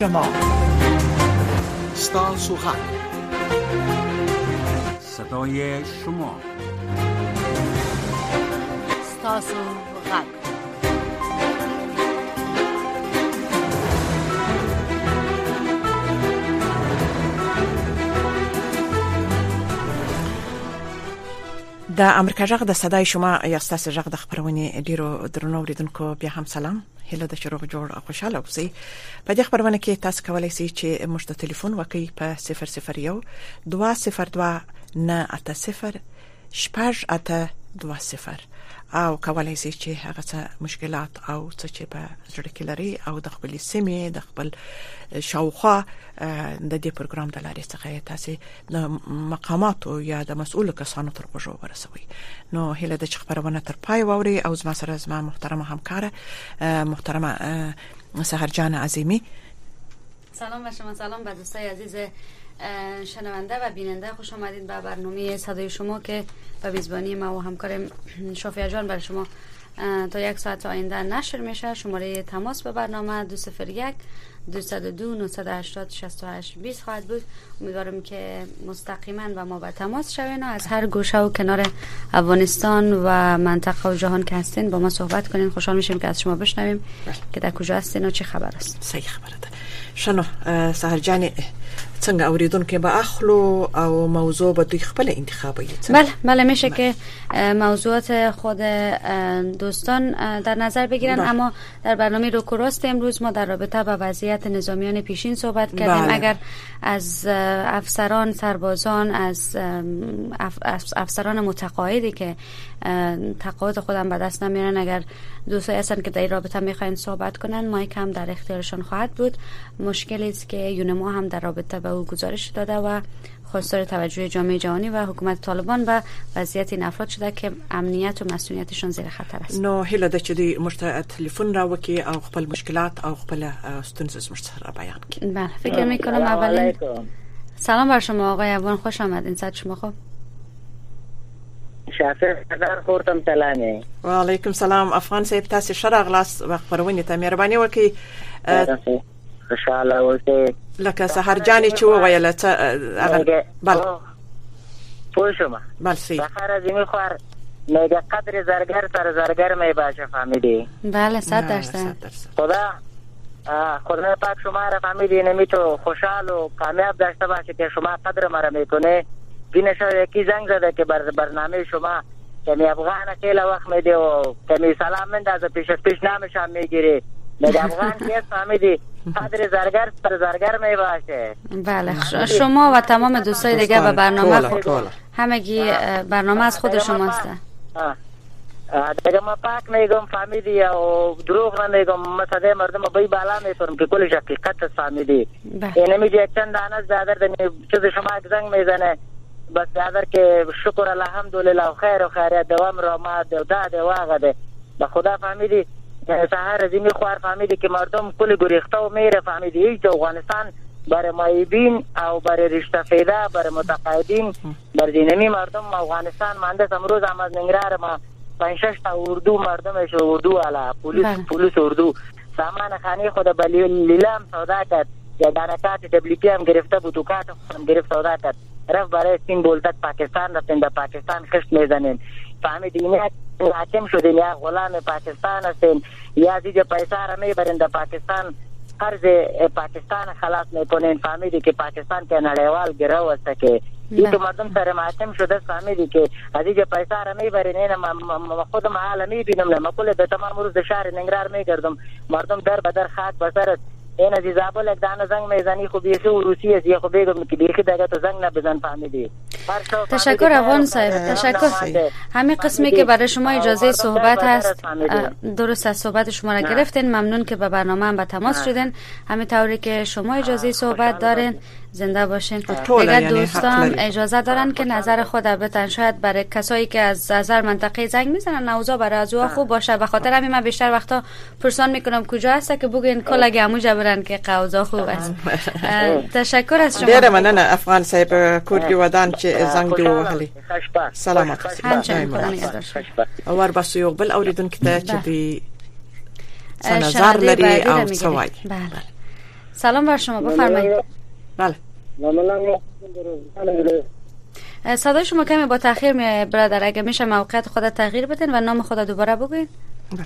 شما ستاسو غږ صدای شما ستاسو غږ د امریکا جغ د صداي شما یا ستاسو جغ د خبرونه ډیرو درنو اوریدونکو بیا هم سلام هله د شروع جوړ او خوشاله اوسئ په دې خبرونه کې تاسو کولای شئ چې موږ ته ټلیفون وکړئ په 001 202 980 820 او کولای شئ چې هغه څه مشکلات او څه چې په زړه کې لري او د خپل سیمې د خپل شاوخوا د دې پروګرام د لارې څخه تاسو د مقاماتو یا د مسؤل کسانو تر غوږو ورسوي. نو هله د خبرونه تر پای ووري او زما سره زما محترمه همکاره محترمه سحرجان عظیمی. سلام به شما، سلام به دوستای عزیز شنونده و بیننده. خوش آمدید به برنامه صدای شما که به میزبانی ما و همکارم شافیه جان برای شما تا 1 ساعت آینده نشر میشه. شماره تماس به برنامه 201 202 980 68 20 خواهد بود. امیدوارم که مستقیما با ما به تماس شوین و از هر گوشه و کنار افغانستان و منطقه و جهان که هستین با ما صحبت کنین. خوشحال میشیم که از شما بشنویم که در کجا هستین و چه خبر است. صحیح خبره ده. شنو سحرجان څنګه اوریدونکو به اخلو او موضوع به دوی خپل انتخابي. بله میشه که موضوعات خود دوستان در نظر بگیرن. اما در برنامه روکوراست امروز ما در رابطه با وضعیت نظامیان پیشین صحبت کردیم. اگر از افسران، سربازان، از افسران متقاعدی که تقاعد خودم به دست نمیارن، اگر دوستایی هستن که در این رابطه میخواین صحبت کنن، مایک هم در اختیارشان خواهد بود. مشکلی است که یونما هم در رابطه با او گزارش داده و خواستار توجه جامعه جهانی و حکومت طالبان به وضعیت این افراد شده که امنیت و مسئولیتشان زیر خطر است. نو هله د چدي مشت تلیفون را وکي او خپل مشکلات او خپل ستونزې مشترک بیان کړي. بله فکر میکنم اولین سلام بر شما آقای افغان، خوش آمدین. صد شما خوب؟ شافر قدر خورتم سلامه. و علیکم سلام افغان صاحب، تاسو شرع غلاس وخت پرونی ته مهرباني وکي. خوشاله اوسئ. لکه سحرجان چې وویل څه هغه بله پوښتنه بله صحیح سحر زمي خور میگه قدر زرگر سر زرگر می باشه فهمیدی؟ بله 100%. خدا پاک شما را فهمیدی نمی تو خوشحال و کامیاب داشته باشه که شما قدر مرا میکنه. بینشو یکی زنگ زده که برنامه شما کمی افغان خیلی وقت میده و کمی سلام مندازه پیش نامشان میگیری. میگه افغان کیست فهمیدی؟ قدر زرگر سر زرگر می باشه. بله شما و تمام دوستای دیگه به برنامه همگی برنامه از خود شماست. دیگه ما پاک میگم فهمیدی و دروغ نمیگم. مثلا مردم بای بالا میتونم که کلش حقیقت فهمیدی. این میگه چند دانه زیادر چیز شما زنگ میزنه بس زیادر که شکر الحمدلله و خیر و خیریت دوام را ما ده واغده به خدا فهمیدی. سحر زمین خوار فهمیدی که مردم کل گریخته و میره فهمیدی. هیچ افغانستان برای مایبین او برای رشته فیده برای متقاعدین برای دینمی مردم افغانستان مانده. امروز هم از ننگرهار ما 5-6 تا اردو مردمش اردو علا پولیس اردو سامان خانه خود به لیلام سودا کرد. یا دانکات دبلیکی هم گرفته بود و کات هم گرفت سودا کرد. رفت برای سین بولتک پاکستان رفتن در پاکستان خشت میزنین فهمیدی. اینا حاکم شدین یا غلام پاکستان هستین یا زیج پیسه را میبرین در پاکستان قرض پاکستان خلاص میکنین. فهمیدی که پاکستان که نړیوال گرو است که این تو مردم سره محاکم شده. فهمیدی که ازیج پیسه را میبرین. این خودم حالا میبینم ما کل به تمام روز در شهر ننگرهار میگردم مردم در بدر خاک بسر این از زابل یک دانه زنگ میزنی خب بیخی و روسی است یا خب بگم که بیخی دیگه تو زنگ نبزن فهمیدی. تشکر افغان صاحب، تشکر. همین قسمی که برای شما اجازه صحبت هست درست از صحبت شما را گرفتین. ممنون که به برنامه هم به تماس شدین. همین طوری که شما اجازه صحبت دارین زنده باشین. دیگر دوستان اجازه دارن که نظر خود بتن. شاید برای کسایی که از هر منطقه زنگ میزنن اوضاع برای از خوب باشه. به خاطر همین من بیشتر وقتا پرسان میکنم کجا هست که بگین کلاگی هموجا برن که اوضاع خوب است. تشکر از شما. ډیره مننه افغان صاحب کوټي ودان چې زنګ دی وهلي. سلامات اوسئ. ور بس یو بل اوریدونکو ته چې دی نظر لري او څه وایي. سلام بر شما، بفرمایید. بله. صدای شما کمی با تاخیر میاد برادر، اگه میشه موقعیت خود تغییر بدین و نام خود دوباره بگوین. بله.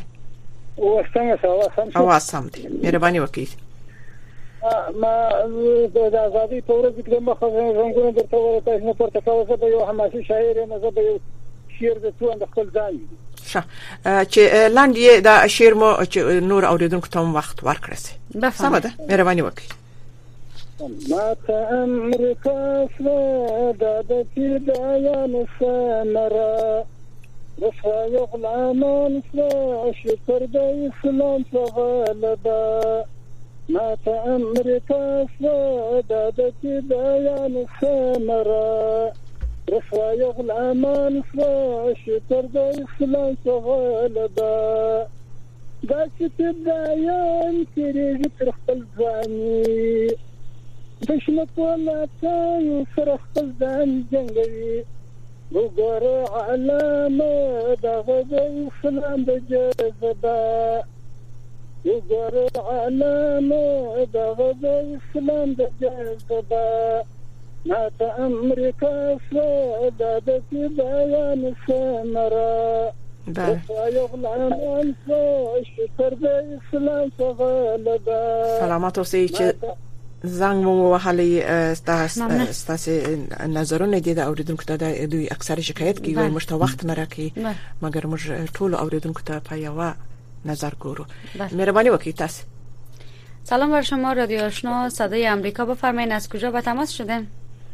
او سم دي مهرباني وکړئ. ما د ازادي په ورځ کې مخه زنګونه درته ورته نه پورته کاوه. زه به یو حماسي شاعر یم، زه به یو شعر د څو د خپل ځان چې لاندې دا شعر مو چې نور اوریدونکو ته وخت ورکړئ. سمه ده، مهرباني وکړئ. ما ته امریکا سره د پیدایانو سره رسای غلامان سره شکر د اسلام غلبه. ما ته امریکا سره د پیدایانو سره رسای غلامان سره شکر د اسلام غلبه. دا چې پیدایان کېږي تر خپل ځاني دشمن کولاته سره خپل ځان جنګوي. وګوره علامه د اسلام د جذبه. وګوره علامه د اسلام د جذبه. ما ته امریکا سره د پیدایان سره رسای غلامان سره شکر د اسلام غلبه. سلامات اوسئ. چې زنګ مو وهلې ستاسو نظرونه دي د اوریدونکو ته د دوی اکثر شکایت کوي وای مشته وخت نه راکې، مګر موږ ټول اوریدونکو ته په یو نظر ګورو. مهرباني وکړئ. تاسو سلام بر شما، رادیو آشنا صدای آمریکا، بفرمایید از کجا به تماس شدین؟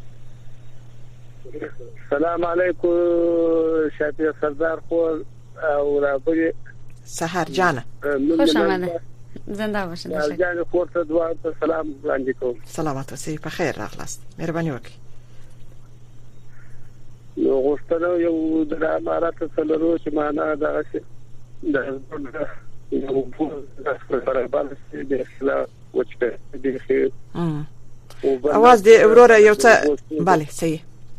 سلام علیکم شفیع سردار خور او رابطه سحر جان، خوش آمده، زنده باشین. جان خور ته دعا ته سلام وړاندې کوم. سلامات اوسئ، په خیر راغلاست. مهرباني وکړئ. نو غوښتنه یو د امارات سره چې معنا دا چې د یو په برابر د اصلاح وچته د خیر اواز دی وروره یو څه. بله صحیح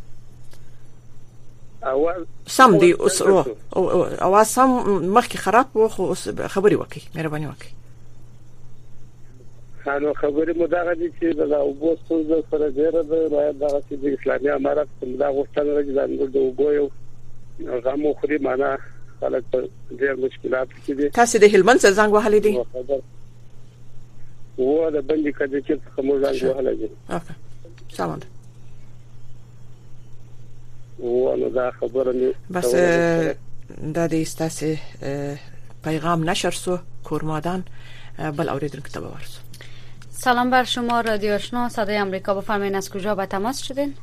اواز سم دی. اوس اواز سم مخکې خراب و، خو اوس خبري وکړئ. مهرباني وکړئ. خانو خبرې مو دا غدي چې دا اوبو څه سره ډیره ده باید دا چې د اسلامي امارات څخه غوښتنه راځي د اوبو یو غمو خوري معنا خلک ډېر مشکلات کې دي. تاسو د هلمند څخه زنګ وهلې دي؟ و دا بندي کده چې څه مو زنګ وهلې دي. اوکې سلام. و نو دا خبره نه بس دا د استاسه پیغام نشر سو کورمادان بل اوریدونکو ته ورسو. سلام بر شما، رادیو آشنا صدای آمریکا، بفرمایید از کجا به تماس شدین؟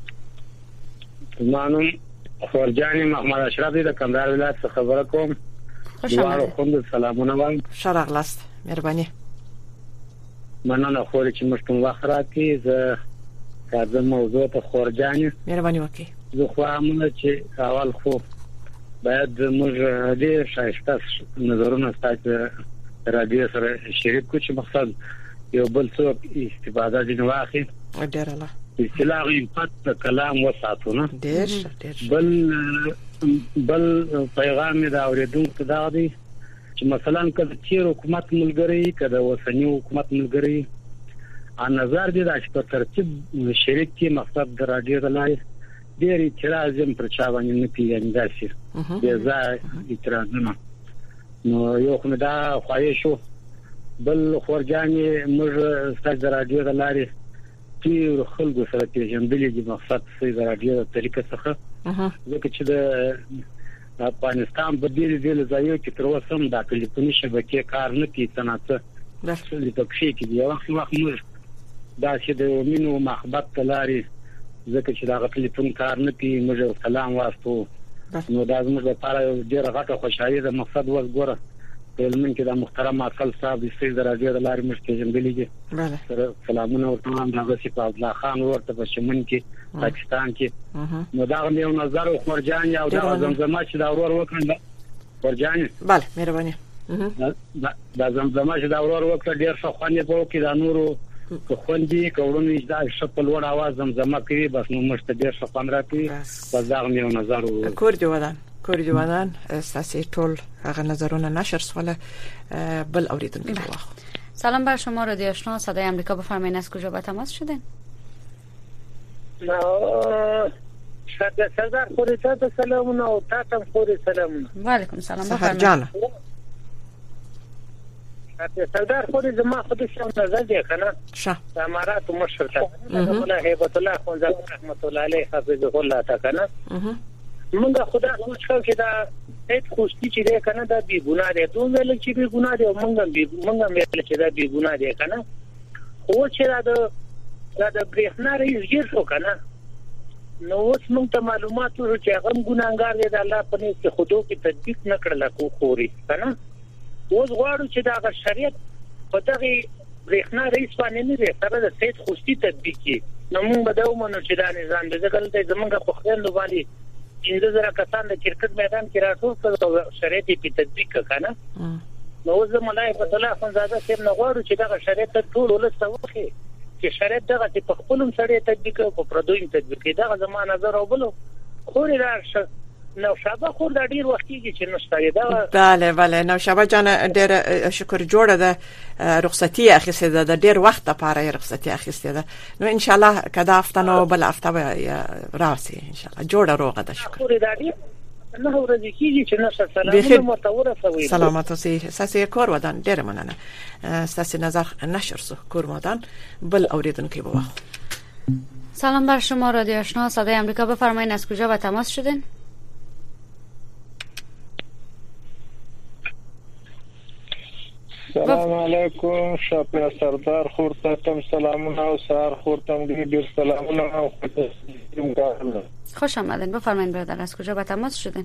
منم خورجانی محمد اشرف د کندهار ولایت څخه خبره کوم. خوش آمدید. خوند سلامونه وایم. شرغلاست. مهرباني. مننه خوري چې مشتم وخت راکې زه راځم موضوع ته خورجانی. مهرباني وکړئ. زه خو امنه چې اول خو باید موږ دې شایسته نظرونه ستاسو رادیو سره شریک کو چې مقصد یو بل څوک استفاده دي نو اخی ډیر الله اصطلاح په کلام وساتونه ډیر بل پیغام دا اوریدونکو دا دی چې مثلا کله چې حکومت ملګری کده وسنی حکومت ملګری ان نظر دي چې په ترتیب شریک کې مقصد د رادیو د لای ډیر اعتراض هم پر چا باندې نه پینداسي د ځای اعتراضونه نو یو خو دا خواهشو بل خورجاني موږ ستاسو د رادیو د لارې چې خلکو سره پیژندلې دي مقصد د رادیو د طریقې څخه ځکه چې د افغانستان په ډېر ځایو کې تر اوسه هم د ټلیفوني شبکې کار نه کوي تناسب د تکشي کې دی وخت موږ دا چې د مينو محبت لارې ځکه چې دا ټلیفون کار نه کوي موږ سلام واسطو نو دا زموږ لپاره ډېر غټه خوشحالي ده مقصد وګوره علمن کې د محترم عقل صاحب د سید رادیو د لارې مشته پیژندلې دي سره سلامونه ورته هم د غسی الله خان ورته په شمن کې پاکستان کې نو دا یو نظر خورجان او د زمزمه چې دا ورور وکړل خورجان bale مهرباني دا زمزمه چې دا ورور وکړ ډیر ښه خوانې په کې دا نورو خوندې کورونه دا شپل وړ आवाज زمزمه کوي بس نو مشته ډیر ښه خوان راکوي بس دا یو نظر کور جوادان استاسي ټول هغه نظرونه نشر سواله بل اوریدونکو واخو. سلام بر شما رادیو آشنا صدای آمریکا، بفرمایید از کجا با تماس شدین؟ سردار خوری تا سلامونه او تاسو خوری سلامونه. و علیکم سلام، بفرمایید. سردار خوری زما خودش نظر دی کنه. شه. امارات مشرف. الله هیبت الله خو رحمت الله علیه حفظه الله تعالی. موږ خدا سوچ کوو چې دا هیڅ خوشتي چې دی کنه دا بی ګناه دی. دوی ویل چې بی ګناه دی، موږ ویل چې دا بی ګناه دی کنه. خو چې دا د برېښنا رئیس ګیر شو کنه. نو اوس موږ ته معلومات ورو چې هغه ګناهګار دی، د الله په نس کې خودو کې تطبیق نکړل کو خوري کنه. اوس غواړو چې دا شریعت په دغه برېښنا رئیس باندې نه دی سره د سید خوشتي تطبیق کی. نو موږ به دا ومنو چې دا نظام د ځکه زمونږ خو خوند باندې 15000 کسان د کرکټ میدان کې راټول کړو، شریعت په تطبیق کنه. نو زه مولای په الله خنزاده سیم نه غواړو چې دا شریعت ټول ولسته وخی چې شریعت دغه په خپلم سره تطبیق او په پردویم تطبیق دا زمانه نظر او بلو خوري راشه. نو شابه خور د ډیر وخت کې چې نشته دا. بله نو شابه جان ډیر شکر جوړه ده، رخصتي اخیسته ده، د ډیر وخت لپاره رخصتي اخیسته ده. نو ان شاء الله کدا افتنو بل افته راسي ان شاء الله جوړه روغه ده. شکر خوري دا ډیر نه ورځي کیږي چې نشه سلام متوره سوي سلامات اوسئ. ساسي کور ودان ډیر مننه. ساسي نظر نشر سو کور ودان بل اوریدونکو به سلام بر شما رادیو آشنا صدای آمریکا، بفرمایید از کجا با تماس شدین؟ سلام علیکم شاپیا سردار خورتم سلامونه او سار خورتم ډیر سلامونه او خوش آمدین. بفرمایید برادر از کجا با تماس شدین؟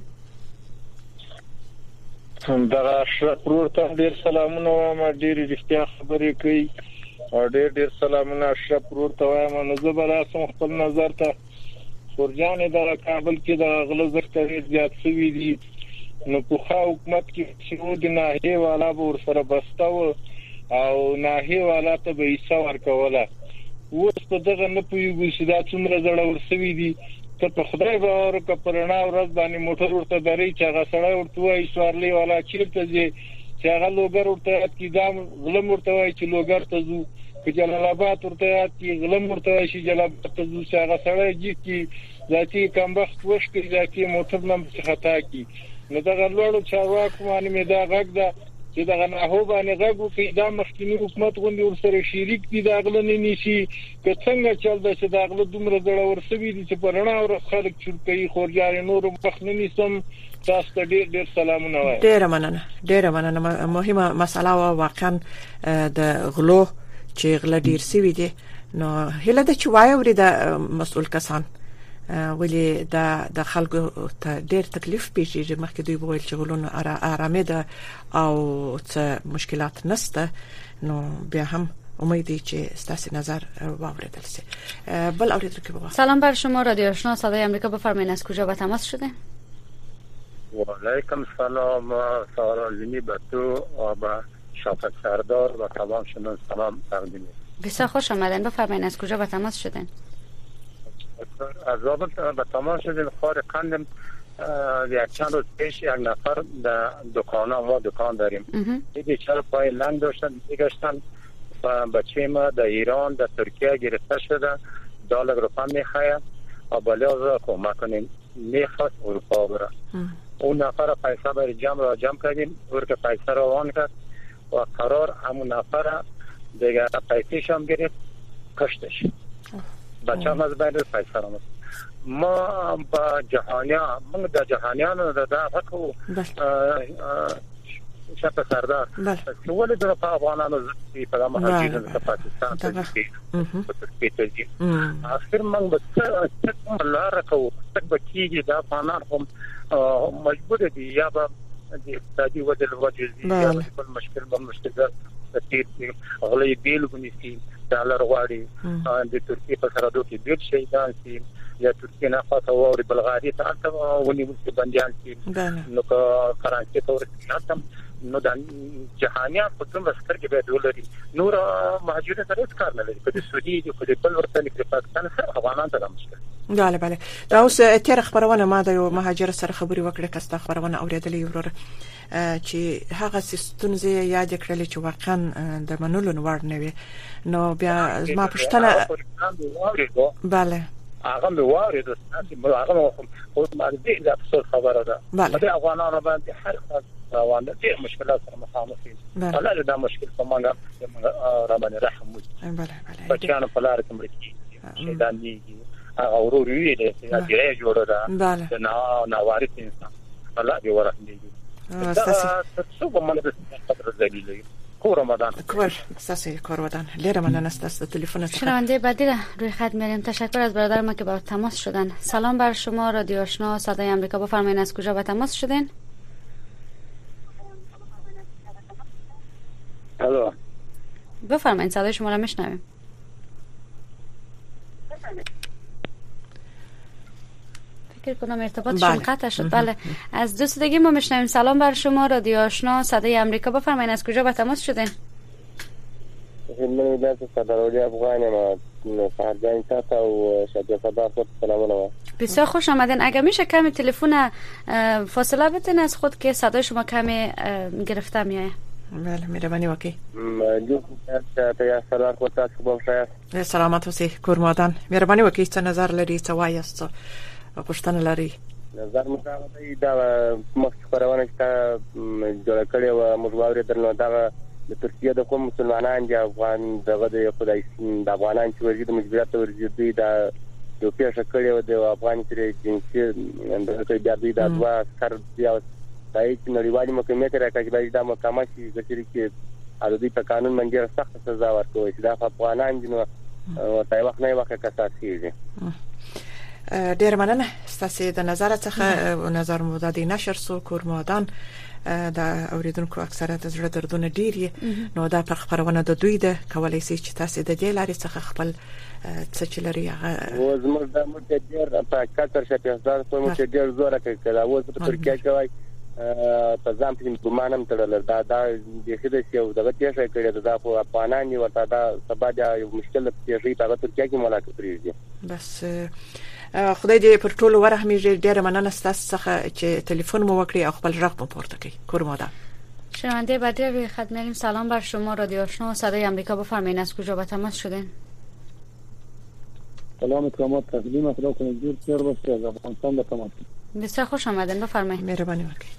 دا شپورتم ډیر سلامونه او ما ډیر رښتیا خبرې کوي او ډیر سلامونه شپورته وایم. نو زه براسم خپل نظر ته خورجان د کابل کې د غلو زکه زیات شوی دي. نو په حکومت کې چې د ناحیه والا ور سره بستاو او ناحیه والا ته به حصہ ورکوله. اوس په دغه نه پوهیږي چې دا څومره زړه ورسوي دي. ته په خدای باور که پرنا ورځ باندې موټر ورته درې چې هغه سړی ورته وایي سوارلي والا چیرته ځي چې هغه لوګر ورته یاد کی دا غلم ورته وایي چې لوګر ته ځو، که جلال آباد ورته یاد کی غلم ورته وایي چې جلال آباد ته ځو. چې هغه سړی جی کی ذاتي کمبخت وشکي ذاتي موټر نم خطا کی. نو دا غلوړو چارواکو باندې مې دا غږ ده چې دا نه هو باندې غږ وکي دا مخکینی حکومت غوندي ورسره شریک دي دا غلنې نشي که څنګه چل دا چې دا غلو دومره زړه ورسوي دي چې پرنا او خلک چورکي خورجاري نور مخنني سم. تاسو ته ډیر سلامونه وایم. ډیر مننه. مهمه مسله واقعا د غلو چې غل ډیر سوي دي. نو هله د چوای ورې د مسؤل کسان ولی د خلکو ته ډیر تکلیف پیښیږي. مخکې دوی وویل چې غلون آرامه ده او څه مشکلات نشته. نو بیا هم امید دی چې ستاسو نظر واوریدل شي. بل اوریدونکو به سلام بر شما رادیو آشنا صدای آمریکا، بفرمایید از کجا با تماس شده؟ و علیکم سلام سارالینی به تو و به شافق سردار و تمام شما سلام تقدیم. بسیار خوش آمدین. بفرمایید از کجا با تماس شدین؟ از رابط به تماس شدیم خار قندم. یک چند روز پیش یک نفر در دکان داریم. دیگه چرا پای لنگ داشتن میگشتن بچه ما در ایران در ترکیه گرفته شده $1 روپا میخواه و بله از کمک کنیم میخواست اروپا بره. اون نفر پیسه برای جمع کردیم اون که پیسه رو وان کرد و قرار همون نفر دیگه پیسهش هم گرفت کشتش. بچه هم از بین پیسه رو ما با جهانیان من در جهانیان در حقو شب سردار ولی در افغانانو زدی پیدا مهاجرین در پاکستان ترکیه تجیم آخر من بس الله رکو تک بکیږي دا افغانان هم مجبور دي یا به اقتصادي وجه یا بل مشکل تیر غلي بیل ونیسي ډالر غواړي د ترکیه په سرحدو کې ډېر شهیدان شي یا ترکیه نه خاصه او بلغاري ته البته ونیول شي بنديان شي نو فرانسې ته ورسېږي نو د جهانيان په کوم وسکر کې به ډولري نور مهاجرین سره کار نه لري په سعودي کې په بل ورته کې پاکستان سره افغانان ته مشکل بله بله. دا اوس تیر خبرونه ما د یو مهاجر سره خبري وکړه کستا خبرونه اوریدلې ورور چې هغه ستونزې یاد کړلې چې واقعا د منلو وړ نه وي. نو بیا ما پښتنه بله هغه مې وارد چې هغه خو ما دې د افسوس خبره ده د افغانانو باندې هر روان دي مشکلات سره مخامخ دي. الله دې دا مشکل سمانه را باندې رحم وکړي. بله بله. بچانو په لار کې مړ کی شیطان دی هغه ورور وی دې چې دې جوړه ده نه وارث انسان الله دې ورحم دې. څه په مله قدر ذلیل کور رمضان کور ساسی کور ودان لره مننه است تلفن شنونده بعدی روی خط میریم. تشکر از برادر ما که با تماس شدن. سلام بر شما رادیو آشنا صدای آمریکا. بفرمایید از کجا با تماس شدین؟ الو بفرمایید صدای شما را میشنویم. فکر کنم ارتباطشون قطع شد. بله از دوست دیگه ما میشنویم. سلام بر شما رادیو آشنا صدای آمریکا. بفرمایید از کجا با تماس شدین؟ من دلته صدراولی افغانم فرجان تاسو او شجاع صدر خود سلامونه. بسیار خوش آمدین. اگه میشه کمی تلفن فاصله بدین از خود که صدای شما کمی گرفته میایه. بله مهربانی وکي. جو ته سلام خو تاسو په خیر. سلامات اوسئ کورمادان. مهربانی وکي څه نظر لري څه وایاست پښتنه لري؟ نظر متعاقد دا مخکې خبرونه چې جوړ کړي و موږ واورېدل دا د ترکیه د کوم مسلمانان دي افغان دغه د خدای د افغانان چې ورګي د مجبوریت ورګي دا یو پیښه کړې و د افغان چې جنسي اندازه بیا دوی دا دوا سر بیا دای چې نړیوالي محکمې ته راکړي دا محکمه چې چې د دې په قانون باندې سخت سزا ورکوي چې دا افغانان دي نو تای وخت نه وخت کساسي. ډیر مننه ستاسو د نظر څخه نظر مو د نشر سو کورمادان د اوریدونکو اکثریت زړه دردونه ډیر نو دا پر خبرونه د دوی ده کولای شي چې تاسو د دې لارې څخه خپل څه چې لري هغه وزمر د متجر په 4000 په متجر زوره کې دا وز په ترکیه کې په ځام په ګمانم تړل دا د خدای یو دغه تیښه کړې دا په افغانان یو ورته دا سبا دا یو مشکل تیښه په ترکیه کې ملاقات کړی. بس خدای دې پر ټولو ورحمېږي. ډېر مننه ستاسو څخه چې تلفن مو وکړی او خپل رغبت مو پورته کړی. کورمادا شنونده بعدی روی خط میریم. سلام بر شما رادیو آشنا صدای آمریکا. بفرمایید از کجا با تماس شدین؟ سلام اکرامات تقدیم خدا کنه جور بسیار باشه از افغانستان با تماس. بسیار خوش آمدین. بفرمایید. مهربانی وکړئ.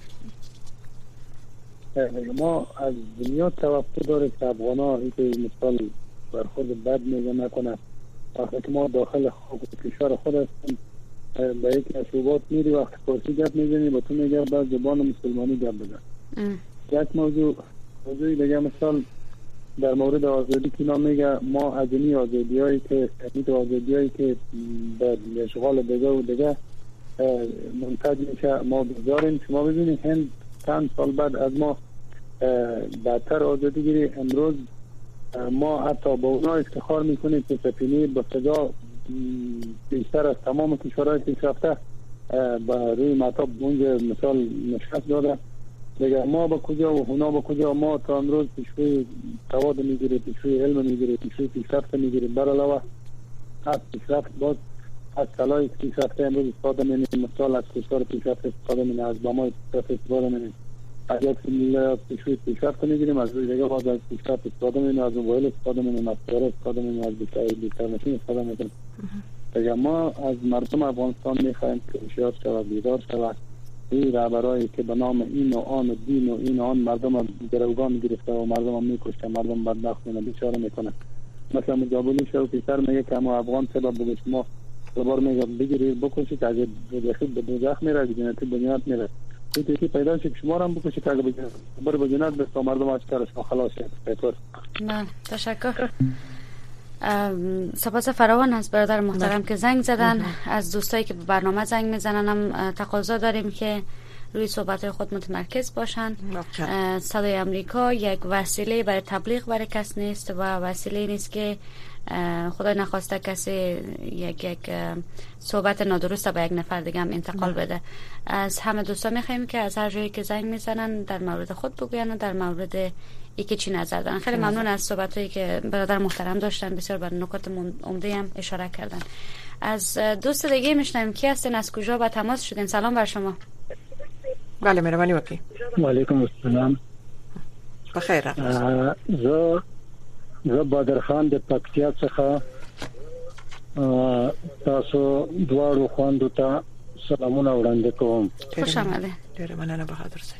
ما از دنیا توقع داریم که افغان‌ها هیچ مثال برخورد بد نکنه. وقتی که ما داخل کشور خود هستیم با یک اشوبات میری وقتی فارسی گپ میزنی با تو میگه باز زبان مسلمانی گپ بزن. یک موضوعی دیگه مثال در مورد آزادی که اینا میگه ما از این آزادیایی که به اشغال دیگه منتج میشه ما بگذاریم. شما ببینید هند چند سال بعد از ما بدتر آزادی گیری. امروز ما حتی با اونا افتخار میکنیم که سفینه با سزا بیشتر از تمام کشورهای پیشرفته با روی مطاب اونجا مثال نشست داده. دیگه ما با کجا و اونا با کجا؟ ما تا امروز پیشوی تواد میگیره، پیشوی علم میگیره، پیشوی پیشرفت میگیره. بر علاوه از پیشرفت باز از کلای پیشرفته امروز استفاده میکنیم. مثال از کشور پیشرفت استفاده میکنیم، از بامای پیشرفت استفاده میکنیم. از یک ملت پیشوی پیشرفت میگیریم، از روی دیگه باز از پیشرفت استفاده میکنیم، از موبایل استفاده میکنیم، از سیاره استفاده میکنیم، از بیتر ماشین استفاده میکنیم. دیگه ما از مردم افغانستان میخوایم که هوشیار شود، بیدار شود. این رهبرایی که به نام این و آن و دین و این و آن مردم گروگان گرفته و مردم میکشه، مردم بدبخت میکنه، بیچاره میکنه. مثلا مجابلی شو پیشتر میگه که ما افغان سبب بگه شما بار میگه بگیرید بکشید که اگه به دوزخ میره جنتی به جنت میره. این که پیدا شد شما رو هم بکشید که اگه به جنت بسته مردم اشکارش خلاص شد. نه تشکر. سپاس فراوان از برادر محترم که زنگ زدن. از دوستایی که به برنامه زنگ میزنن هم تقاضا داریم که روی صحبت‌های خود متمرکز باشن. صدای آمریکا یک وسیله برای تبلیغ برای کس نیست و وسیله نیست که خدای نخواسته کسی یک صحبت نادرست به یک نفر دیگه هم انتقال بده. از همه دوستان میخوایم که از هر جایی که زنگ میزنن در مورد خود بگوین و در مورد اینکه چی نظر دارن. خیلی ممنون از صحبتایی که برادر محترم داشتن، بسیار بر نکات عمده هم اشاره کردن. از دوست دیگه میشنیم. کی هستین؟ از کجا با تماس شدین؟ سلام بر شما. بله مهربانی وکیل. و علیکم السلام. بخیر. زه بدرخان د پکتیا څخه تاسو دواړو خواندو ته سلامونه وړاندې کوم. خوش آمده. ډیره مننه بهادر صاحب.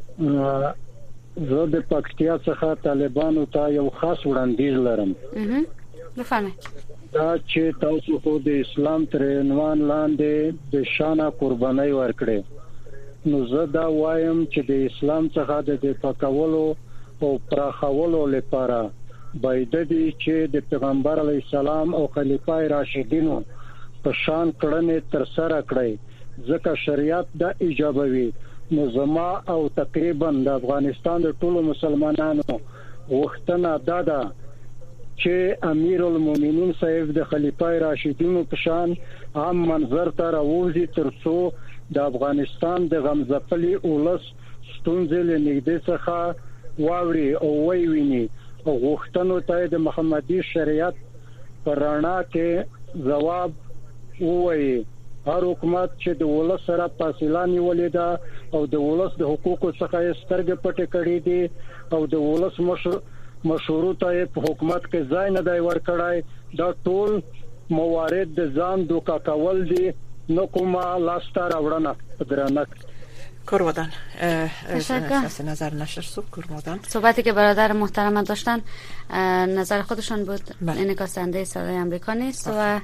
زه د پکتیا څخه طالبانو ته یو خاص وړاندیز لرم. بفرمایئ. دا چې تاسو خو د اسلام تر عنوان لاندې د شانه قرباني ورکړي، نو زه دا وایم چې د اسلام څخه د دفاع کولو او پراخولو لپاره باید چې د پیغمبر علی السلام او خلفای راشدینو په شان کړنې تر سره کړي، ځکه شریعت دا ایجابوي. نو زما او تقریبا د افغانستان د ټولو مسلمانانو غوښتنه دا ده چې امیر المؤمنین صاحب د خلفای راشدینو په شان عام منظر ته راوځي، ترڅو د افغانستان د غمزپلي اولس ستونزې له نږدې څخه واوري او ویني او غوښتنو ته د محمدي شریعت پر رڼا کې جواب ووایي. هر حکومت چې د ولس سره فاصله نیولې ده او د ولس د حقوقو څخه سترګې پټې کړې دي او د ولس مشروطه په حکومت کې ځای نه دی ورکړای، دا ټول موارد د ځان دوکا کول دي، نو کومه لاسته راوړنه درنک. کورمادان از نظر نشر سو کورمادان صحبتی که برادر محترم داشتن نظر خودشان بود. انعکاسنده صدای آمریکا نیست و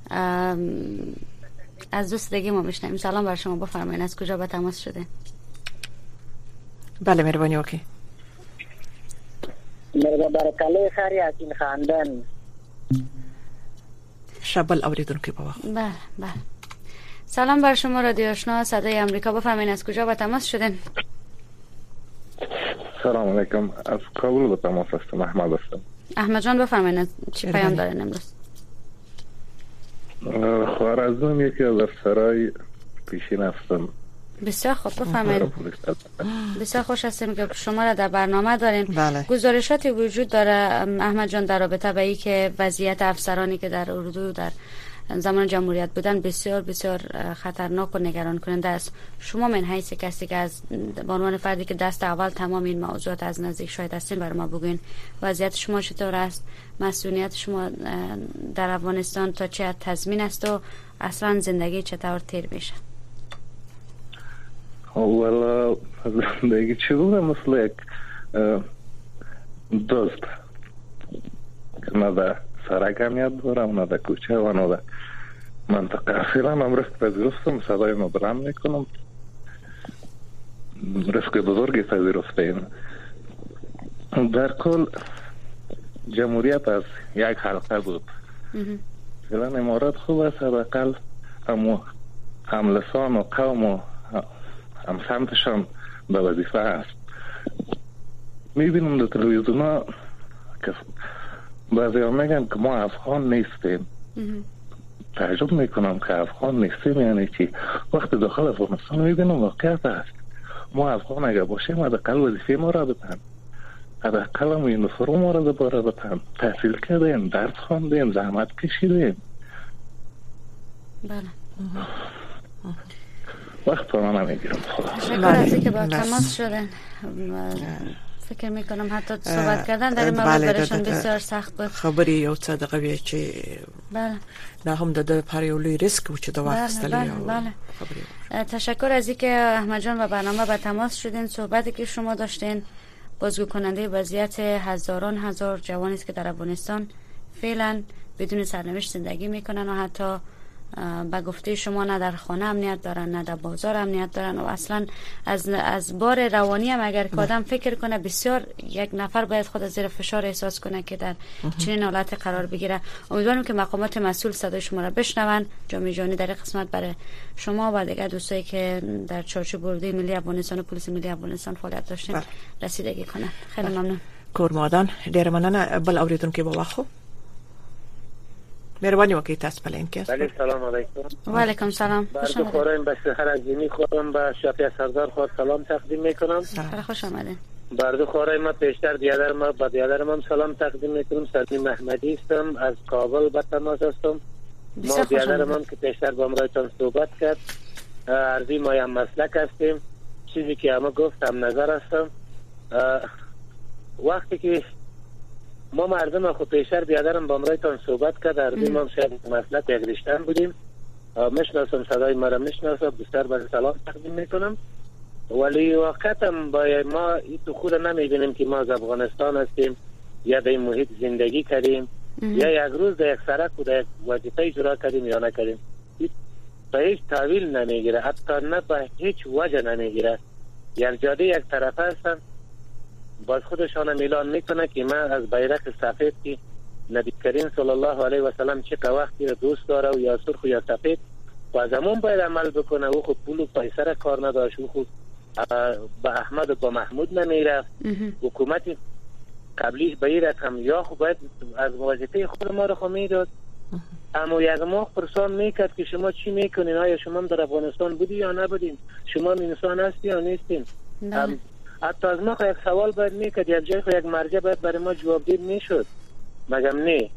از دوست دیگه ما میشنیم. سلام بر شما، بفرمایید از کجا به تماس شده؟ بله مهربانی اوکی. مرحبا برکاله خیری یاسین خاندان. شبل اوریدونکو با وقت. بله بله. سلام بر شما رادیو آشنا صدای آمریکا، بفرمایید از کجا به تماس شدین؟ سلام علیکم، از کابل به تماس هستم. احمد هستم. احمد جان بفرمایید چی پیام دارین امروز؟ خوارزم یکی از افسرهای پیشین هستم. بسیار خوب، بفرمایید. بسیار خوش هستیم که شما را در برنامه دارین. بله. گزارشاتی وجود داره احمد جان در رابطه با اینکه وضعیت افسرانی که در اردو در زمان جمهوریت بودن بسیار بسیار خطرناک و نگران کننده است. شما من حیث کسی که از به عنوان فردی که دست اول تمام این موضوعات از نزدیک شاهد هستین برای ما بگوین وضعیت شما چطور است؟ مسئولیت شما در افغانستان تا چه حد تضمین است و اصلا زندگی چطور تیر میشه؟ والا زندگی چطور مثل یک دوست که نه در سرک همیت دارم، نه در کوچه و نه در منطقه. فعلا هم رفت پذیرفتم، صدای ما بلند میکنم. رفت بزرگی پذیرفتیم. در کل جمهوریت از یک حلقه بود. فعلا امارات خوب است، حداقل هم لسان و قوم و هم سمتشان به وظیفه است. میبینم در تلویزیون ها که بعضی ها میگن که ما افغان نیستیم. تعجب میکنم که افغان نیستیم یعنی چی؟ وقتی داخل افغانستان میبینم واقعیت است. ما افغان اگر باشیم حداقل وظیفه ما را بتن، حداقل هم یونیفرم ما را دوباره بتن. تحصیل کردیم، درس خواندیم، زحمت کشیدیم. بله. وقت رو نمیگیرم. شکر از اینکه با تماس شدن. فکر میکنم حتی صحبت کردن در این مورد برایشان بسیار سخت بود. خبری یو څه دغه وی چې بله نه هم د پریولوی ریسک و چې د واخستلی. بله. تشکر از اینکه احمد جان و برنامه با تماس شدین. صحبتی که شما داشتین بازگو کننده وضعیت هزاران هزار جوانی است که در افغانستان فعلا بدون سرنوشت زندگی میکنن و حتی با گفته شما نه در خانه امنیت دارن نه در بازار امنیت دارن و اصلا از بار روانی هم اگر که آدم فکر کنه بسیار یک نفر باید خود از زیر فشار احساس کنه که در چنین حالت قرار بگیره. امیدوارم که مقامات مسئول صدای شما را بشنون. جامعه جهانی در قسمت برای شما و دیگر دوستایی که در چارچوب اردوی ملی افغانستان و پلیس ملی افغانستان فعالیت داشتین رسیدگی کنه. خیلی ممنون. کورمادان ډیر مننه. بل اوریدونکو به واخو. مهرباني وکړئ تاسو په لین کې. بله سلام علیکم. و علیکم سلام. خوش آمدید. خورم به سحر عظیمی خورم به شفیع سردار خود سلام تقدیم میکنم. خوش آمدید. برده خورای ما پیشتر دیادرم سلام تقدیم میکنم. سلمی محمدی هستم از کابل به تماس هستم. ما دیادرم که پیشتر با امرایتان صحبت کرد عرضی ما هم مسلک هستیم. چیزی که همه گفتم نظر هستم. وقتی که ما مردم خود پیشتر بیادرم با امرایتان صحبت کرد عرضی ما هم شاید مسلک یک رشتن بودیم. مشناسم صدای مرا مشناسم. بسیار به سلام تقدیم میکنم. ولی وقتم با ما این تو خود نمیبینیم که ما از افغانستان هستیم یا در این محیط زندگی کردیم یا یک روز در یک سرک و در یک وظیفه اجرا کردیم یا نکردیم. به هیچ تحویل نمیگیره، حتی نه به هیچ وجه نمیگیره. یک جاده یک طرفه هستن باز خودشان اعلان میکنه که من از بیرق سفید که نبی کریم صلی الله علیه و سلم چه وقتی رو دوست داره و یا سرخ و یا سفید و از همون باید عمل بکنه. او خود پول و پیسر کار نداشت، او خود با احمد و با محمود نمیرفت. حکومت قبلیش به این رقم یا خود باید از وظیفه خود ما رو خود میداد. اما یک ماه پرسان میکرد که شما چی میکنین؟ آیا شما در افغانستان بودی یا نبودین؟ شما انسان هستی یا نیستین؟ حتی از ما یک سوال باید میکرد، یک جای یک مرجع باید برای ما جوابدید میشد. مگم نه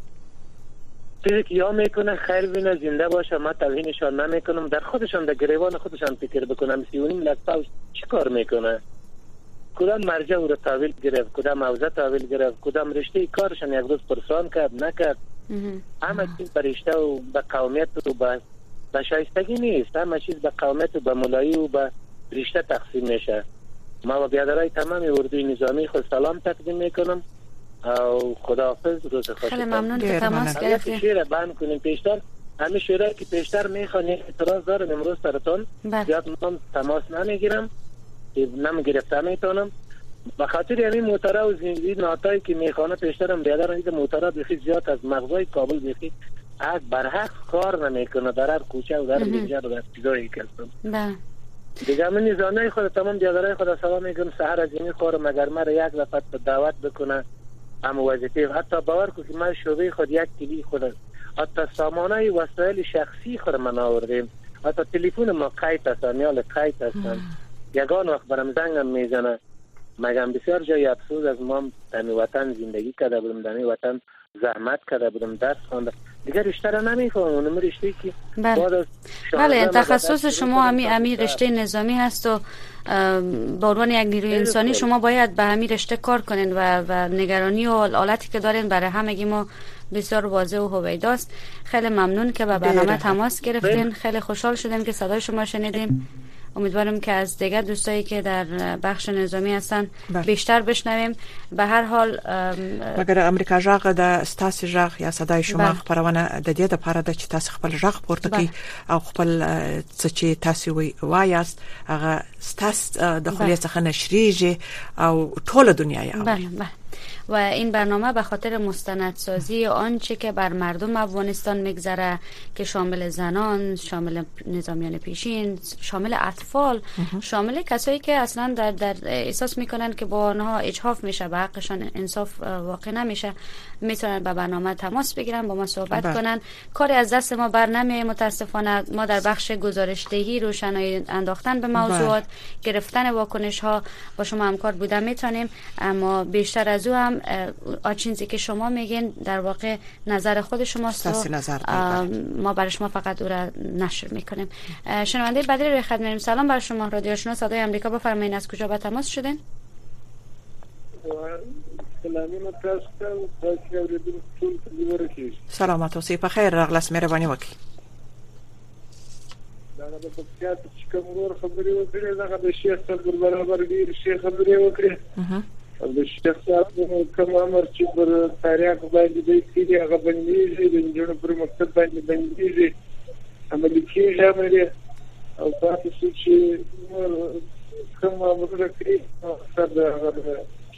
چیزی که یا میکنه خیر بینه زنده باشه، ما توهینشان نمیکنم. در خودشان در گریوان خودشان فکر بکنم 3.5 لک پاوند چی کار میکنه؟ کدام مرجع او را تحویل گرفت، کدام حوزه تحویل گرفت، کدام رشته کارشان یک روز پرسان کرد نکرد. همه چیز به رشته و به قومیت و به شایستگی نیست. همه چیز به قومیت و به ملایی و به رشته تقسیم میشه. ما و بیادرای تمام اردوی نظامی خود سلام تقدیم میکنم او خداحافظ. روز خوش. خیلی ممنون که تماس گرفتید. شیر بند کنیم پیشتر همه شیرایی که پیشتر میخوان اعتراض دارن امروز سرتون زیاد من تماس نمیگیرم که نمیگرفتم میتونم به خاطر همین موتره و زندگی ناتایی که میخوانه پیشترم بیادرم این موتره بخی زیاد از مغزای کابل بخی از برحق کار نمیکنه در هر کوچه و در اینجا و در چیزایی که هستم. دیگه من نظامی خود تمام بیادرای خود سلام میگم. سحر عظیمی خورم اگر مرا یک دفعه دعوت بکنه اما وظیفه حتی باور کو که من شعبه خود یک تیلی خود حتی سامانه وسایل شخصی خود من آوردیم. حتی تلفن ما قید هستن یا قید هستن. یگان وقت برم زنگم میزنه مگم بسیار جای افسوس از ما دمی وطن زندگی کرده بودم، دمی وطن زحمت کرده بودم، درس خوانده دیگه رشته را نمیفهمم. اونم رشته که بله تخصص شما امی رشته نظامی هست و به عنوان یک نیروی انسانی شما باید به همین رشته کار کنین و نگرانی و حالتی که دارین برای همگی ما بسیار واضح و هویداست. خیلی ممنون که به برنامه تماس گرفتین. خیلی خوشحال شدیم که صدای شما شنیدیم. امیدوارم که از دیگر دوستایی که در بخش نظامی هستن بیشتر بشنویم. به هر حال مګر امریکا ژغ د ستاسو ژغ یا صداي شما خبرونه د دې د لپاره د چې تاسو خپل ژغ پورته کړئ او خپل څه چې تاسو وایاست هغه ستاسو د خلیه څخه نشریږي او ټول دنیا یې بله و این برنامه به خاطر مستندسازی آنچه که بر مردم افغانستان میگذره که شامل زنان، شامل نظامیان پیشین، شامل اطفال، شامل کسایی که اصلا در احساس میکنن که با آنها اجحاف میشه، به حقشان انصاف واقع نمیشه، میتونن به برنامه تماس بگیرن، با ما صحبت کنن. کاری از دست ما بر نمیاد. متاسفانه ما در بخش گزارشدهی روشنایی انداختن به موضوعات، گرفتن واکنش ها با شما همکار بودن میتونیم، اما بیشتر از او هم چیزی که شما میگین در واقع نظر خود شماست و ما برای شما فقط او را نشر میکنیم. شنونده بدری روی خط میریم. سلام بر شما. رادیو آشنا صدای آمریکا، بفرمایید از کجا به تماس شدین؟ سلامت اوسئ، په خیر راغلاست. مهرباني وکړئ. دا د پکتیا چې کوم ور خبرې وکړې دا د شیخ صاحب برابر ډیر شیخ خبرې وکړې او د شیخ صاحب کوم امر چې پر تاریخ باندې د کیږي هغه باندې د جوړ پر مکتب باندې باندې عملي کیږي امر او تاسو چې کوم امر کوي سره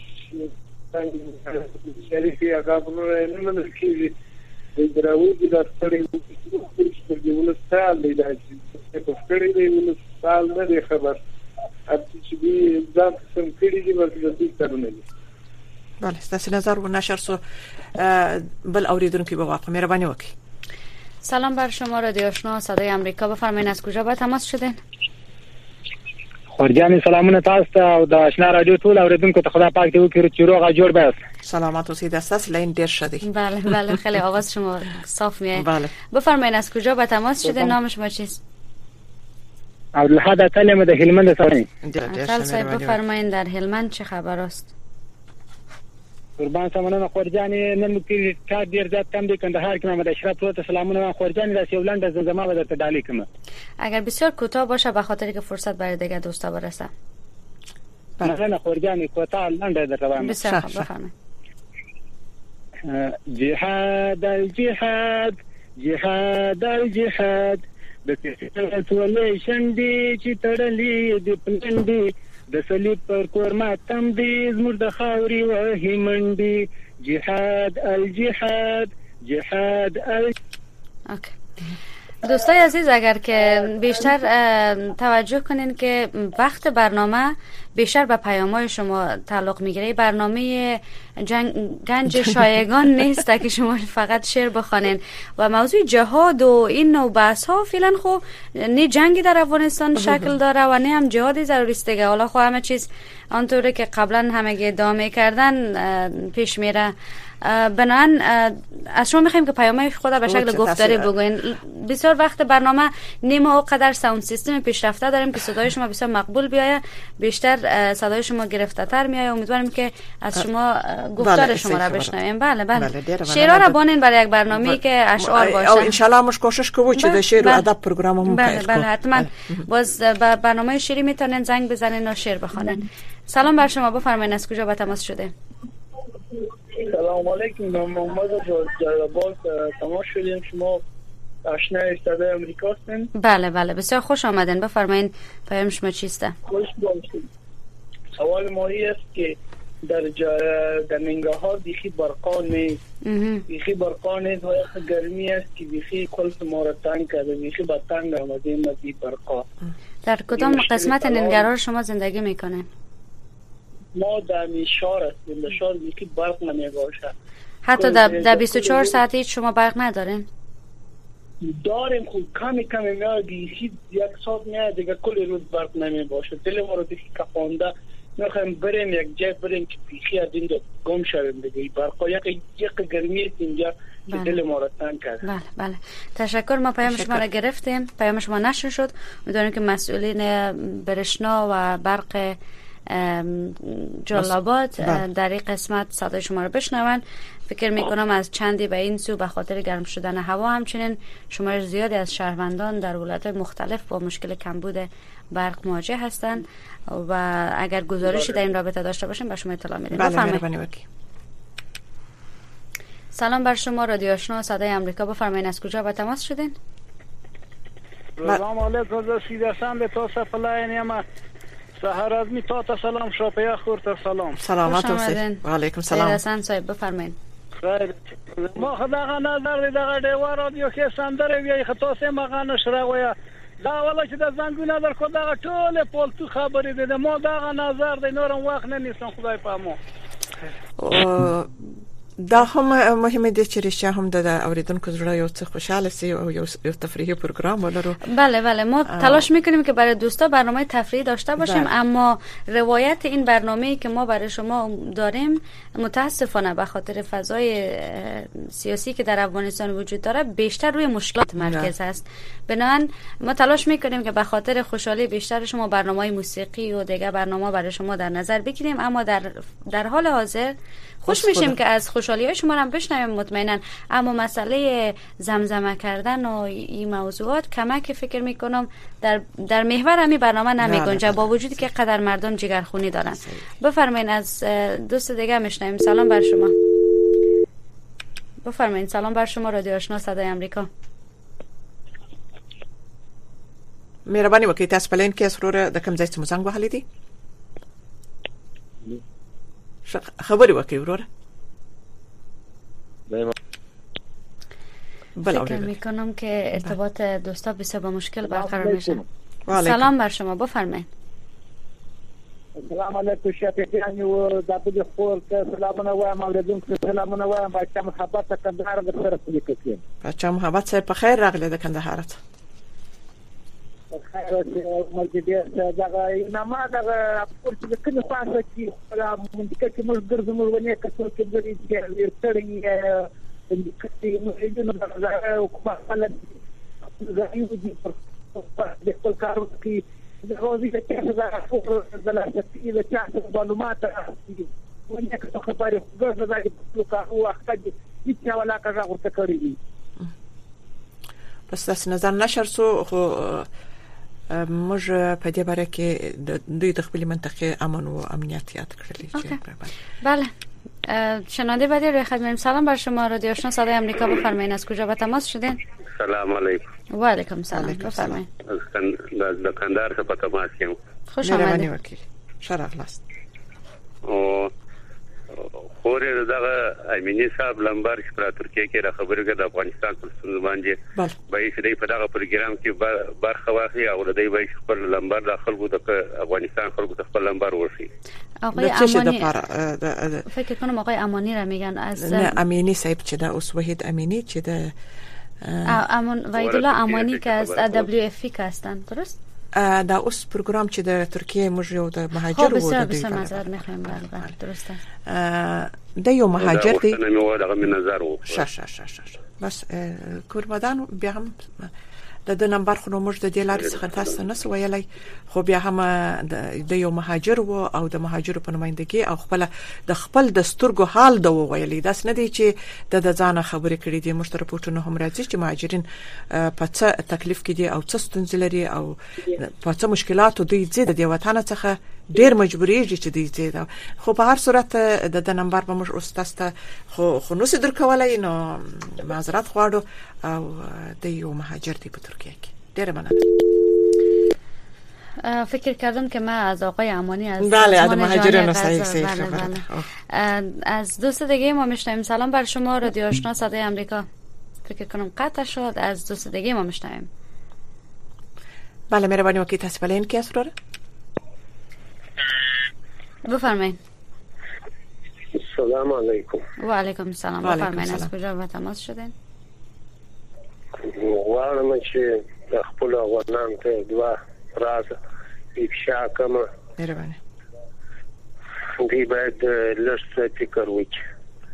شریفي هغه په نن کې د دراوی د ستړي په دیول سال دی چې په ستړي دی ول سال نه دی خبر چې دې ځان څنګه کړی دی ورته دې کارونه دي. بله ستاسو نظر و نشر سو بل اوریدونکو به واقع مهرباني وکړئ. سلام بر شما رادیو آشنا صدای امریکا، بفرمایید از کجا با تماس شدین؟ خورجان سلامونه تاسو ته او د آشنا رادیو ټول اوریدونکو ته خدا پاک دې وکړي چې روغ جوړ بس. سلامت اوسئ، دستاس لین ډیر شدی. بله بله خیلی آواز شما صاف میاد. بله. بفرمایید از کجا با تماس شدین؟ نام شما چیست؟ عبدالحد کلمه د هلمند څخه. خیلی صاحب بفرمایید در هلمند چه خبر است؟ قربان سمونه خورجان نن کې کار ډیر زیات کم دی. کندهار کې محمد اشرف ته سلامونه خورجان راسی ولند از زما به درته دالی کوم. اگر بسیار کوتاه باشه به خاطر که فرصت برای دیگه دوستا برسه. نه خورجان کوتاه لنډه درته وایم. بسیار خوب بفرمایید. جهاد الجهاد جهاد الجهاد د ټولې شندې چې تړلې د پلندې د صلیب پر کور ماتم دی زموږ د خاورې وهي منډي. جهاد الجهاد جهاد اوکی. دوستای عزیز اگر که بیشتر توجه کنین که وقت برنامه بیشتر به پیام‌های شما تعلق میگیره. برنامه گنج شایگان نیست که شما فقط شعر بخوانین و موضوع جهاد و این نوع بحث ها فعلا خب نه جنگی در افغانستان شکل داره و نه هم جهادی ضروری است دیگه. حالا خب همه چیز آنطوری که قبلا همه ادعا کردن پیش میره. بنابراین از شما میخوایم که پیام‌های خود به شکل گفتاری بگوین. بسیار وقت برنامه نیمه قدر ساوند سیستم پیشرفته داریم که صدای شما بسیار مقبول بیاید، بیشتر صدای شما گرفته تر میاد. امیدواریم که از شما گفتار شما را بشنویم. بله بله شعرها را بانین برای یک برنامه‌ای که اشعار باشه. او ان شاء الله مش کوشش کوو چې د شعر او ادب پروګراممون بله بله حتما باز برنامه شعری میتونین زنگ بزنین و شعر بخونین. سلام بر شما، بفرمایید از کجا با تماس شده؟ سلام علیکم، محمد جلال تماس شدیم. شما آشنای صدای امریکا هستین؟ بله بله بسیار خوش آمدین. بفرمایید پیام شما چیست؟ خوش باشید. سوال ما است که در ننگرهار بیخی برقا نیست. بیخی برقا نیست و یک گرمی است که بیخی کلف ما را تنگ کرده. بیخی با تنگ آمدیم از این برقا. در کدام قسمت ننگرهار شما زندگی میکنین؟ ما در شهر هستیم. در شهر بیخی برق نمیباشه. حتی در 24 ساعت هیچ شما برق ندارین؟ داریم خود کمی میاد. بیخی یک ساعت میاد دیگه کل روز برق نمیباشه. دل ما رو بیخی کفانده. میخوایم بریم یک جای بریم که بیخی از این گم شویم دیگه. برقا یک گرمی است اینجا که دل ما رو تنگ کرد. بله بله تشکر. ما پیام شما را گرفتیم. پیام شما نشر شد. میدونیم که مسئولین برشنا و برق جلال‌آباد در این قسمت صدای شما رو بشنون. فکر میکنم از چندی به این سو به خاطر گرم شدن هوا همچنین شمار زیادی از شهروندان در ولایت‌های مختلف با مشکل کمبود برق مواجه هستند و اگر گزارشی در این رابطه داشته باشیم به شما اطلاع میدیم. بفرمایید. سلام بر شما رادیو آشنا صدای امریکا، بفرمایید از کجا با تماس شدین؟ سلام علیکم. سیدسان به تو سفلاینیم. سحر از می تا سلام شاپیا خورت سلام. سلامت اوسید. و علیکم سلام. حسن صاحب بفرمایید. خیر. ما خداغه نظر دغه دیوار رادیو کې سندره وی خطا سه مغه نشره ویا. دا ولا چې د زنګونه در کو دغه ټوله پولتو خبرې ده. ما دغه نظر د نورم وخت نه نیسم خدای پامو. دا هم مهمه دي چې رښتیا هم د اوریدونکو زړه یو څه خوشاله سي او یو تفریحي پروګرام ولرو. بله بله ما تلاش میکنیم که برای دوستا برنامه تفریحی داشته باشیم. اما روایت این برنامه‌ای که ما برای شما داریم متاسفانه به خاطر فضای سیاسی که در افغانستان وجود داره بیشتر روی مشکلات مرکز است. بنابراین ما تلاش میکنیم که به خاطر خوشحالی بیشتر شما برنامه‌های موسیقی و دیگر برنامه برای شما در نظر بگیریم. اما در حال حاضر خوش میشیم که از خوشحالی‌های شما هم بشنویم مطمئنا. اما مسئله زمزمه کردن و این موضوعات کمک فکر میکنم در محور همین برنامه نمیگنجه با وجودی که قدر مردم جگرخونی دارن. بفرمایید از دوست دیگه میشنویم. سلام بر شما. بفرمایید. سلام بر شما رادیو آشنا صدای امریکا. مهرباني وکړئ تاسو په لین کې سروره د کوم ځای څخه زنګ وهلی دي؟ خبري وکړئ وروره. فکر میکنم که ارتباط دوستا بسیار با مشکل برقرار میشه. سلام بر شما بفرمایید. السلام علیکم شفیقیان او د دې خور ته سلامونه وایم اوریدونکو سلامونه وایم بچا محبت کندهار د سره کوي بچا محبت صاحب په خیر راغله د کندهار ته خیر او ملګری دا ما دا خپل چې کله خاصه کی خپل منطقه کې موږ ګرځو موږ ونه کڅو کې ګرځي چې ترې کتي موږ دا او کومه حالت زایو دي په خپل کارو کې د روزي د کیسه دا فوق د لاستی د چاته معلومات ونه کڅو خبرې ګرځي دا په کارو وخت کې هیڅ ولا کار ورته کوي بس تاسو نظر نشر سو خو موږ په دې باره کې د خپل منطقه امن و امنیت یاد کړل. بله شنونده بعدی روی خط میریم. سلام بر شما. رادیو آشنا صدای آمریکا، بفرمایید از کجا به تماس شدین؟ سلام علیکم. و علیکم سلام. بفرمایید. از کندهار څخه تماس یم. خوش آمدید. شرف لاست. خوري دغه امینی صاحب لمبر چې پر ترکیه کې را خبرې کړه د افغانستان پر ستونزې باندې به چې په دغه پروګرام کې برخه واخلي او د دې به خپل لمبر د خلکو د افغانستان خلکو ته خپل لمبر ورشي. آقای امانی فکر کنم آقای امانی را میگن از نه امینی صاحب چې دا اوس وحید امینی چې د وحید الله امانی که از WFP هستند درست؟ دا اوس پروګرام چې د ترکیه موږ یو د مهاجر وو د دې نظر میخوایم بله درسته د یو مهاجر دی نه مو دغه نظر وو بس کوربدان بیا هم د نمبر خو موږ د دې لارې څخه تاسو نه سویلای خو بیا هم د یو مهاجر وو او د مهاجر په نمائندګي او خپل د سترګو حال د ویلې داس نه دی چې د ځان خبرې کړې دي موږ تر پورته هم راځي چې مهاجرین په څه تکلیف کې دي او څه ستونزې لري او په څه مشکلاتو دوی د وطن څخه ډیر مجبورېږي چې دوی زیاده خو په هر صورت د نمبر به موږ استاد خو نو صدر کولای نو معذرت غواړو او د یو مهاجر دی په ترکیه کې ډیر مننه. فکر کردم که من از آقای امانی از بله از مهاجران صحیح از دوست دیگه ما میشنویم. سلام بر شما. رادیو آشنا صدای آمریکا. فکر کنم قطع شد. از دوست دیگه ما میشنویم. بله مهربانی وکیل تسپلین کی است رو بفرمایید. سلام علیکم. و علیکم السلام. بفرمایید از کجا به تماس شدین؟ غواړم چې خپل افغانان ته دوا راز افشا کوم. مهرباني. دوی باید لږ فکر وکړي.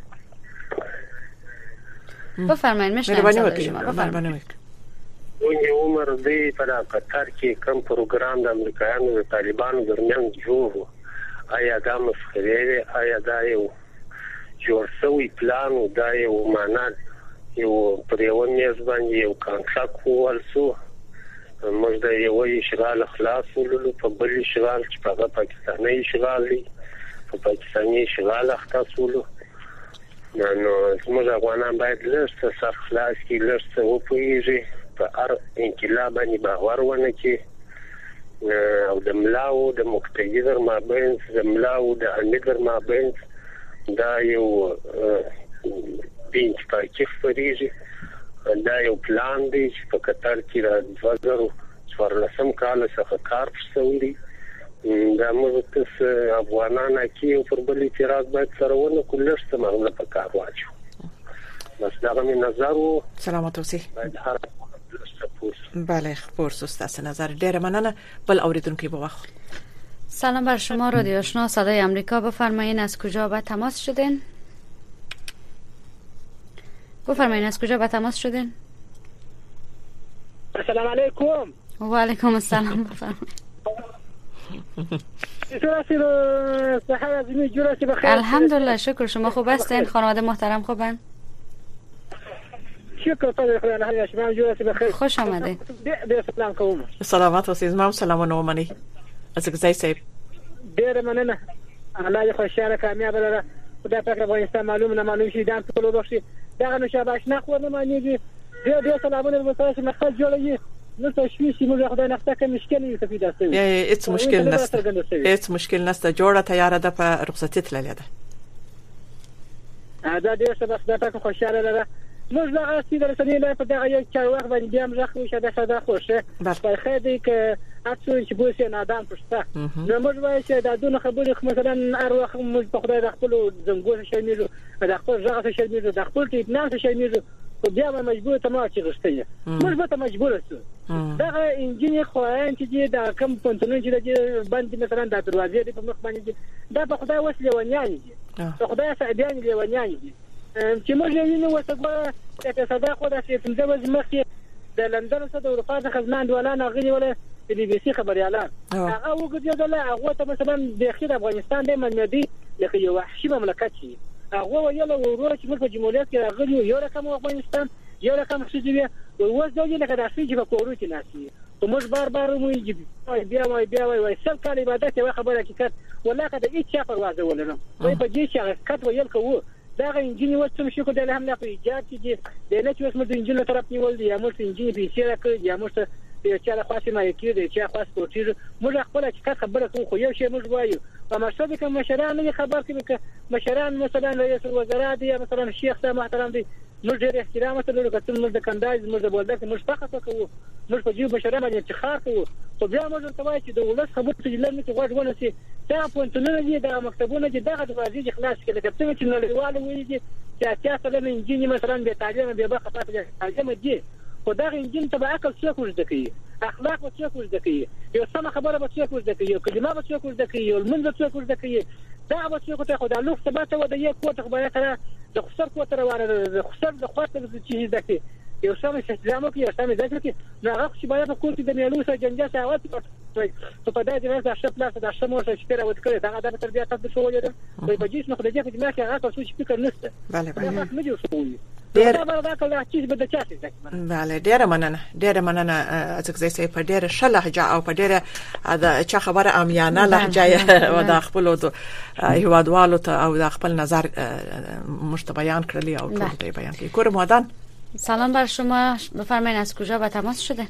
بفرمایید میشنوم شما. بفرمایید. ونی عمر دی په قطر کې کوم پروګرام د امریکایانو د طالبانو درمیان جوړ آیا دا مسخره آیا دا یو جوړ شوی پلان او دا یو معنا یو پرېون میز باندې یو کانټراکټ ولسو موږ د یو اشغال خلاص ولولو په بل اشغال چې په پاکستاني اشغال دی په پاکستاني اشغال اختصولو نو موږ افغانان باید لږ سر خلاص کی لږ وپویږي په هر انقلاب باندې باور ونه کی او د ملاو د مقتدر مابین د ملاو د امیر مابین دا یو بینچ پاکي فریږي دا یو پلان دی چې په قطر کې را 2014 کال څخه کار شوی دا موږ ته افغانان کې پر بل اعتراض باید سره ونه کولای څه معاملې په کار واچو بس دا غو نظر وو. سلامت اوسئ. بله خبر است نظر ډیر مننه. بل اوریدونکو به وخت. سلام بر شما. رادیو آشنا صدای آمریکا. بفرمایید از کجا به تماس شدین؟ بفرمایید از کجا به تماس شدین؟ السلام علیکم. و علیکم السلام. بفرمایید. الحمدلله شکر. شما خوب هستین؟ خانواده محترم خوبن؟ شکر خدای خدا نه شما جوړه بخیر. خوش آمدید. دې سلام کوم. سلامات اوسئ. زما سلام نو منی. از ګزای صاحب. ډیر مننه. الله دې خوشاله کامیاب لره. خدای پاک افغانستان معلوم شي دا ټول وبخشي. دا نو شاباش نه خو نه مانیږي. دې سلامونه به تاسو نه خل جوړیږي. نو تشویش موږ خدای نه ستکه مشکل نه تفید است. هیڅ مشکل نشته. هیڅ مشکل نشته. جوړه تیار ده په رخصتي تللې ده. دا دې سبا خدای پاک خوشاله لره. موږ دا اصلي درسنی نه په دغه یو چا وخت باندې بیا موږ خو شاده خوشه په خیر دی ک هڅه چې بوسه نادان پښتا نو موږ وایو چې دا دونه خبرې مثلا هر وخت موږ په خدای د خپل زنګور شمیرو د خپل ځغه شمیرو د خپل ټیکناس شمیرو خو بیا به مجبور ته ما چې غشتنه موږ به ته مجبور شو دا انجینر خوان چې دا کم پونتونه چې د باندې مثلا د دروازې په مخ باندې دا په خدای وسله ونیان دي په خدای سعدیان دی ونیان دي چې موږ یې نو وسګه چې صدا خو د څه څه مخکې د لندن څخه د اروپا څخه ځنان ولانه غني ولا د بي بي سي خبريالان هغه وګورئ دا هغه ته مثلا د خیر افغانستان د منمدي لکه یو وحشي مملکت شي هغه ویل ورو چې موږ په جمهوریت کې راغلي یو رقم افغانستان یو رقم سوزیه او وځو لکه د افریقا په کورو کې ناسي ته موږ بار موږ بیا وای سل کال عبادت یو خبره حقیقت ولاکه د هیڅ پرواز ولرم وای په دې چې حقیقت ویل کوو دا انجینی وڅم شو کله هم نه په ایجاد کې د نه چې موږ د انجینر طرف نیول دي یا موږ انجینر به سیره کړی یا موږ چې له خاصه ما کې دي چې خاص پروتیز موږ خپل چې خبره کوو خو یو شی موږ وایو په مشهد کې مشران نه خبر کې مشران مثلا رئیس الوزرا دي مثلا شیخ صاحب محترم دي موږ ډېر احترام ته لرو کتل موږ د کنداز موږ د بولدک موږ فقط کوو موږ په جیب مشران باندې افتخار کوو خو بیا موږ ته وایي چې د ولس خبره چې لرنه کې غوښ ونسي دا پونتونه دي دا مکتبونه دي دغه دروازې خلاص کړي کته چې نړیواله وایي چې اساسا له انجینر مثلا به تعلیم به بخښه پاتې تعلیم دي خو دا انجین ته به عقل څوک وځد کوي اخلاق به څوک وځد کوي یو سم خبره به څوک وځد کوي کلمه به څوک وځد کوي المنځ به څوک وځد کوي دا به څوک ته خدای لوخ ثبات و د یو کوټه خبره کړه د خسر کوټه روانه د خسر د خاطر چې ځکه یو سم استعمال کوي یو سم ځکه چې هغه چې باید په کوټه د میلو سره جنجال ساوات ته په دې ځای کې شپ لاس د شمو سره شپره وت کړی دا د تربیت تاسو شو ولیدل په بجیس مخ د دې په دماغ کې هغه څه فکر نشته بله نه جوړ شوی بله ډیره مننه ځکه چې په ډیره ښه لهجه او په ډیره د چا خبره عامیانه لهجه و د خپل هیوادوالو ته او د خپل نظر مشت بیان کړلی او ټول ته بیان کړی کور مادان سلام بر شما بفرمایید از کجا به تماس شده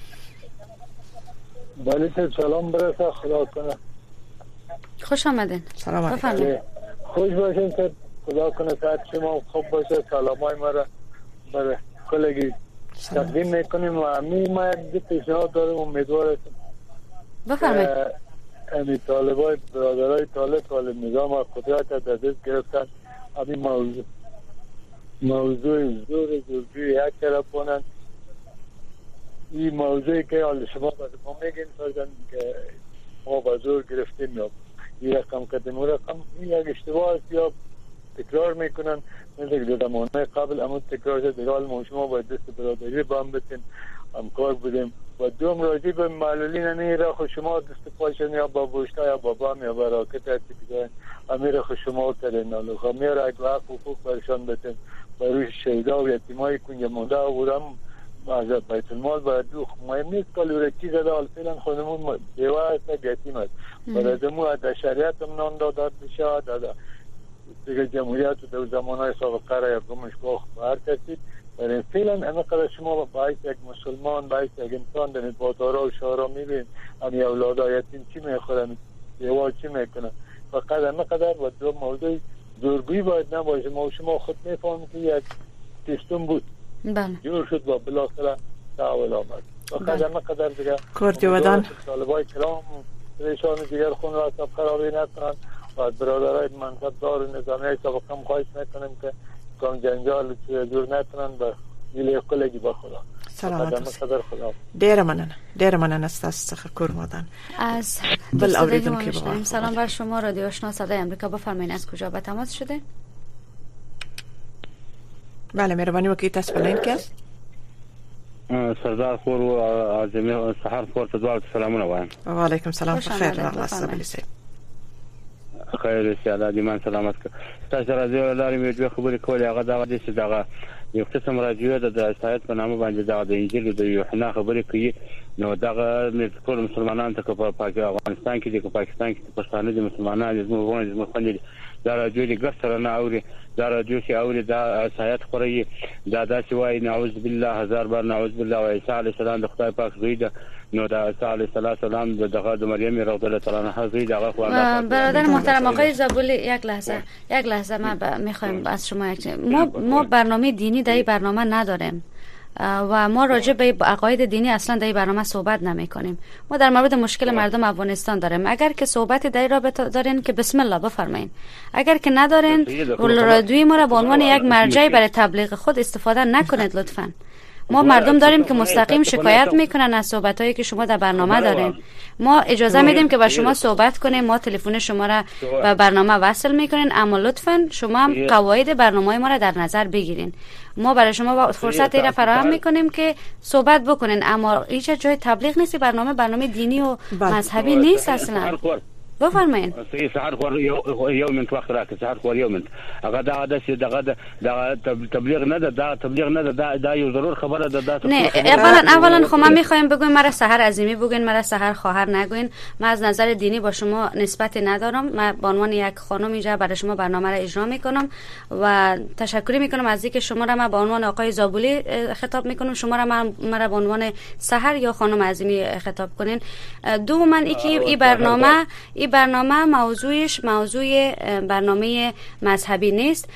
بله سلام برسه خدا کنه خوش آمدین سلام بفرمایید خوش باشین که خدا کنه ساعت شما خوب باشه سلامای مرا برای کلگی تقدیم میکنیم و ما یک پیشنهاد داریم امیدوارم بفرمایید امی طالبای برادرای طالب نظام و قدرت در دست گرفتن امی موضوع زورگوی یک طرف کنن این موضوعی که شما ما میگین فرزن که ما با زور گرفتیم یا این رقم کردیم اون رقم این یک اشتباه است یا تکرار میکنن مثل که زمانه قبل امون تکرار شد دیگه ما شما باید دست برادری با هم بتین همکار بودیم و دوم راجی به معلولین این را خود شما دست پاشن یا با بوشتا یا با بام یا با راکت هستی که امیر خود شما کردن نالو خمیر اگه حق حقوق برشان بتین برای شهیدا و یتیمای کنجا مونده و از بیت المال باید دو مهم نیست کالورکی زده حال فعلا خودمون بیوه هست یتیم هست برای دمو در شریعت هم نام دادت بشه در دیگه جمهوریت و در زمانهای سابقه را یکمش باخ هر کسی برای فعلا همه قدر شما باعث یک مسلمان باعث یک انسان در بازارها و شهرها میبین همی اولادا یتیم چی میخورن بیوه چی میکنن فقط همه قدر و دو موضوع زورگویی باید نباشه ما شما خود میفهمیم که یک سیستم بود جور شد با بالاخره تحول آمد فقط همه قدر دیگه کردیودان طالبای کرام پریشان دیگر خون را سب خرابی نکنن و برادرای منصب دار و نظامی های سابقه هم خواهش میکنیم که کام جنجال جور نکنن و میلی کلگی با خدا سلامت ډیر مننه ستاسو څخه کورمادان از بل اوریدونکو به سلام بر شما رادیو آشنا صدای آمریکا بفرمایید از کجا به تماس شده بله مهربانی وکړئ تاسو بلین کې سردار خور او اعظمي سحر خور ته دوه سلامونه وایم وعلیکم سلام بخیر راغلاست بلیسه خیر شه الله دې مان سلامت کړه تاسو راځي لارې مې خبرې کولې هغه دا چې دا یو قسم راجیو د سایت په نامه باندې دا د انجیل د یوحنا خبرې کوي نو دا ټول مسلمانان ته په افغانستان کې د پاکستان کې پښتانه د مسلمانانو د مخونې دا راجیو د ګر سره نه اوري دا راجیو چې اوري دا سایت خوري دا داسې وایي نعوذ بالله هزار بار نعوذ بالله و عیسی علیه السلام د خدای پاک غیده نو دا عیسی علیه السلام د مریم رضی الله تعالی عنها غیده هغه خو برادر محترم آقای زابولی یک لحظه ما میخوایم از شما ما برنامه دینی در این برنامه نداریم و ما راجع به عقاید دینی اصلا در این برنامه صحبت نمی کنیم. ما در مورد مشکل مردم افغانستان داریم. اگر که صحبت در رابطه دارین که بسم الله بفرمایید، اگر که ندارین رادیوی ما را به عنوان یک مرجع برای تبلیغ خود استفاده نکنید لطفاً. ما مردم داریم که مستقیم شکایت میکنن از صحبتایی که شما در برنامه دارین. ما اجازه میدیم که با شما صحبت کنیم، ما تلفن شما را به برنامه وصل میکنین، اما لطفاً شما هم قواعد برنامه ما را در نظر بگیرین. ما برای شما فرصت را فراهم میکنیم که صحبت بکنین، اما هیچ جای تبلیغ نیست. برنامه دینی و مذهبی نیست اصلا. بفرمایید. سحر خور یو منت وخت راکړه، سحر خور یو منت. هغه دا تبلیغ نه ده، دا تبلیغ نه ده، دا یو ضرور خبره ده. نه اولا خب ما میخوایم بگویم مرا سحر عظیمی بگین، مرا سحر خواهر نگوین. من از نظر دینی با شما نسبتی ندارم. من به عنوان یک خانم اینجا برای شما برنامه را اجرا میکنم و تشکر میکنم از اینکه شما را من به عنوان آقای زابولی خطاب میکنم، شما را مرا به عنوان سحر یا خانم عظیمی خطاب کنین. دوما این برنامه موضوع برنامه مذهبی نیست،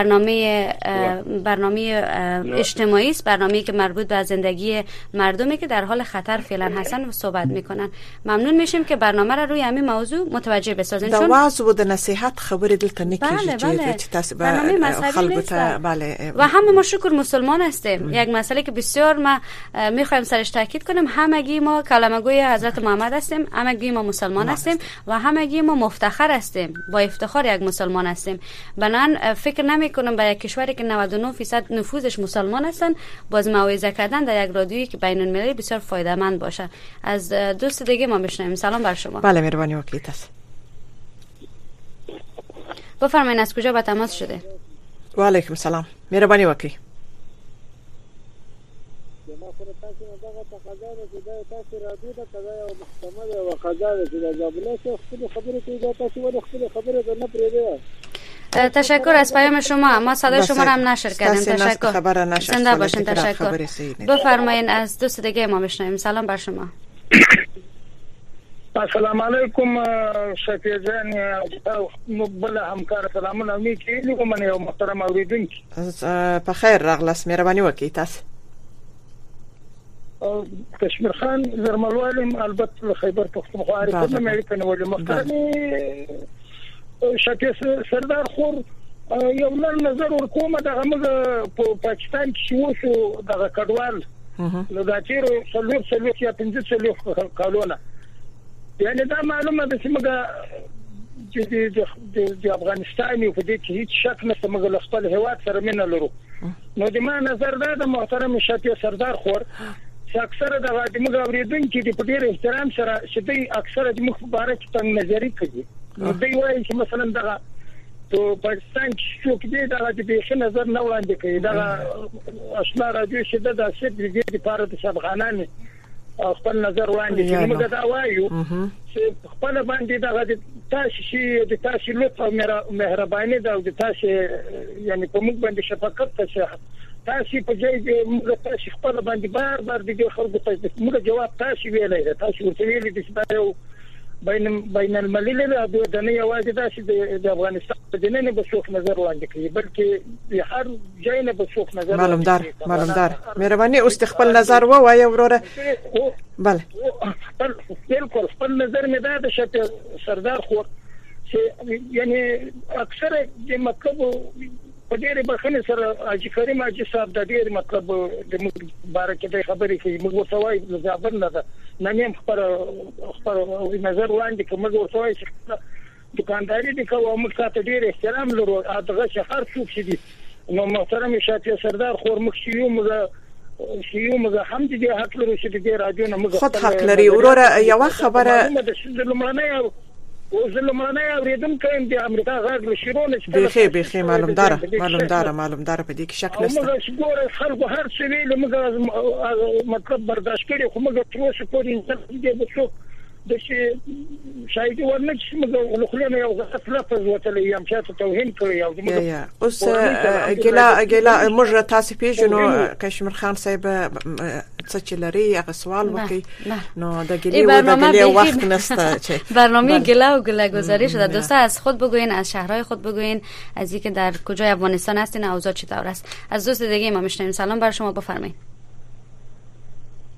برنامه اجتماعی است، برنامه‌ای که مربوط به زندگی مردمی که در حال خطر فعلا هستن و صحبت میکنن. ممنون میشیم که برنامه را روی همین موضوع متوجه بسازین. چون واعظ و د نصیحت خبرې دلته نکیږي چې تاسو بله و همه ما شکر مسلمان هستیم. یک مسئله که بسیار ما میخوایم سرش تاکید کنیم، همگی ما کلمه گوی حضرت محمد هستیم، همگی ما مسلمان هستیم و همگی ما مفتخر هستیم، با افتخار یک مسلمان هستیم. بنان فکر نمی کنم به یک کشوری که 99% نفوذش مسلمان هستن باز موعظه کردن در یک رادیویی که بین المللی بسیار فایده‌مند باشه. از دوست دیگه ما بشنویم. سلام بر شما. بله مهربانی وکیل است. بفرمایید از کجا با تماس شده؟ و علیکم السلام. مهربانی وکیل. تشکر از پیام شما. ما صدای شما را هم نشر کردیم. تشکر. زنده باشین. تشکر. بفرمایید از دوست دیگه ما بشنویم. سلام بر شما. السلام علیکم شفیع جان بل همکار سلامونه میکي کوم نه محترم اوریدونکي په خیر راغلاس. مهرباني وکړئ. تاسو کشمیر خان زرملوالم البته خیبر پختونخوا کومه مې کنه ولې محترم شفیع سردار خور یو نظر ورکوم دغه موږ په پاکستان کې شو دغه کډوال نو دا چیرې څلور یا 15 کالونه، یعنی دا معلومه ده چې موږ د افغانستان یو په دې کې هیڅ شک نشته، موږ خپل هیواد سره مینه لرو. نو د ما نظر دا د محترم شفیع سردار خور چې اکثره د موږ اوریدونکي د په ډېر احترام سره چې دوی اکثره د مخ په اړه کې تنګ نظری کوي. نو دوی وایي چې مثلا دغه په پاکستان کې څوک دی دغه د بیخي نظر نه وړاندې کوي. دغه اشنا راځي چې د سیټ د لپاره د افغانانو خپل نظر وړاندې کوي. موږ دا وایو چې خپل باندې دغه تاسو لطف او مهرباني دا د تاسو یعنی په موږ باندې شفقت تاسو په ځای موږ تاسو خپل باندې بار د خلکو ته موږ جواب تاسو ویلای تاسو ورته ویلي چې دا بین الملل د نه یوازې د افغانستان د نه به څوک نظر وړاندې کوي بلکې د هر ځای نه به څوک نظر معلومدار مهرباني اوس خپل نظر ووایه وروره. بله بالکل خپل نظر مې دا د شفیع سردار خور چې یعنی اکثر د مطلب په ډېر بخنه سره اجي کریم اجي صاحب د ډېر مطلب د مبارکه د خبرې کوي. موږ ورته وایو د زابل نه ده نن خبر نظر وړاندې کوم ورته وایي چې دکانداري د کوم موږ ته ډېر احترام لرو دغه شهر څوک شي. نو محترم شفیع سردار خور مخشیو موږ هم دې حق لرو چې د رادیو نه موږ خود حق لري. وروره یو خبره زلمانه اوریدم کوم د امریکا غږ لشيرونه چې بيخي معلومدار په دې کې شک نشته. موږ ګوره خلکو هر څه ویل موږ مطلب برداشت کړی خو موږ تر اوسه پورې انسان دې بچو د شي شاید ورنه چې موږ خلونه یو غلط لفظ وتلی یم چې توهین کړی او موږ اوس ګلا موږ تاسو پیژنو کشمیر خان صاحب څه چې لري هغه سوال وکي. نو د ګلی وخت نشته چې برنامه گله و گله گذاری شده. دوستا از خود بگوین، از شهرهای خود بگوین، از اینکه در کجای افغانستان هستین، اوضاع چطور است. از دوست دیگه ما میشنویم. سلام بر شما. بفرمایید.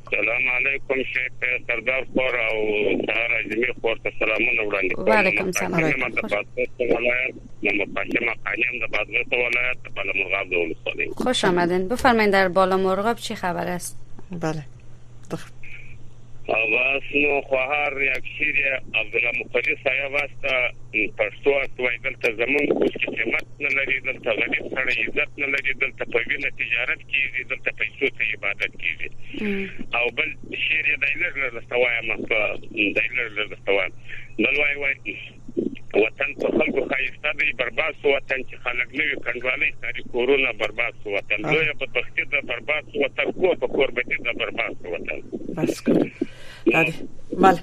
السلام علیکم شیخ سردار خور او سهار اجمیر خور ته سلامونه وړاندې کوم. وعلیکم السلام. د بادغیس ولایت مقاشم قانیم د بادغیس ولایت بالامرغاب د ولسوالۍ. خوش آمدین. بفرمایید در بالامرغاب چی خبر است؟ بله. اواز نو خواهر ریاکشیر عبدالله مقدس صاحب واسطه پښتو استوای دلته زمون کوم قیمت نه لري، دلته غریب سره عزت نه لري، دلته په وینه تجارت کیږي، دلته پیسو ته عبادت کیږي. او بل شیر دایلر لستوای ما دایلر لستوای دلوای وای وطن په خلکو خایسته دی، برباد سو وطن چې خلک نوې کنډوالۍ ساري کورونا برباد سو وطن، لوی بدبختی ده برباد سو وطن، کور په کور به ده برباد سو وطن. بس کړه بله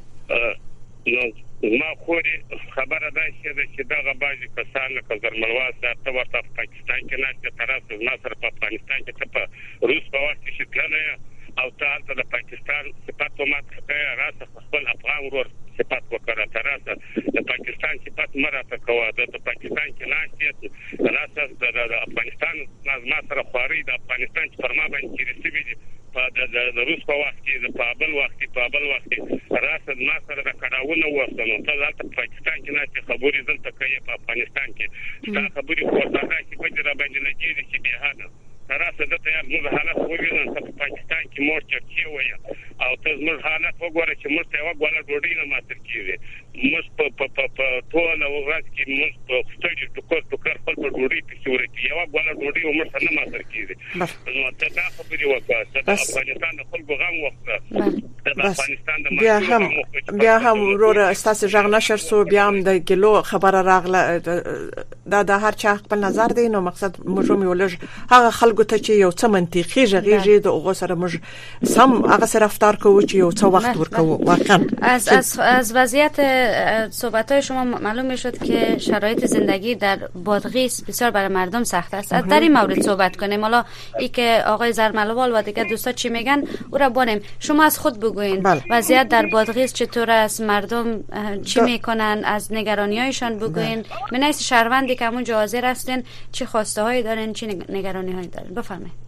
نو ما خوري خبره ده چې دغه باجی کسان لکه زرملواز ته ورته پاکستان کې نه ترڅو ما سره په افغانستان کې په روس په وخت کې شتلنه او تاسو د پاکستان صفات مات کړه راځه خپل افغان ور صفات وکړه ترڅو د پاکستان صفات مراته کوه د پاکستان کې نه راځه د افغانستان ما سره خوري د افغانستان فرما باندې رسېږي د روس په وخت کې په بل وخت راځه ما سره د کډاونه وسنو ته د پاکستان کې نه خبرې دلته کوي په افغانستان کې دا خبرې ورته چې په دې باندې لګیږي چې به هغه راځه د ته موږ حالت وګورئ په پاکستان کې مور چرچی وایي او ته موږ حالت وګورئ چې موږ ته یو غوړه ډوډۍ نه ماتل کیږي، موږ په ټول ورځ کې موږ په ستړي ټوکر خپل ډوډۍ په صورت کې یو غوړه ډوډۍ موږ سره نه ماتل کیږي. نو ته دا خبرې وکړه چې د افغانستان د خلکو غم وخته د افغانستان د بیا هم ورور استاسو ژغ نشر سو بیا هم د کیلو خبره راغله دا د هر چا خپل نظر دی. نو مقصد موږ هم ولر هغه خلکو ته چې یو څه منطقي ژغېږي د هغه سره موږ سم هغه سره رفتار کوو چې یو څه وخت ورکوو. واقعا از وضعیت صحبت‌های شما معلوم میشد که شرایط زندگی در بادغیس بسیار برای مردم سخت است. در این مورد صحبت کنیم. حالا ای که آقای زرملوال و دیگه دوستا چی میگن او را بانیم. شما از خود بگوین وضعیت در بادغیس چطور است، مردم چی میکنن، از نگرانی‌هایشان بگوین. من از شهروندی که همون حاضر هستین چی خواسته هایی دارین، چی نگرانی هایی دارین؟ بفرمایید.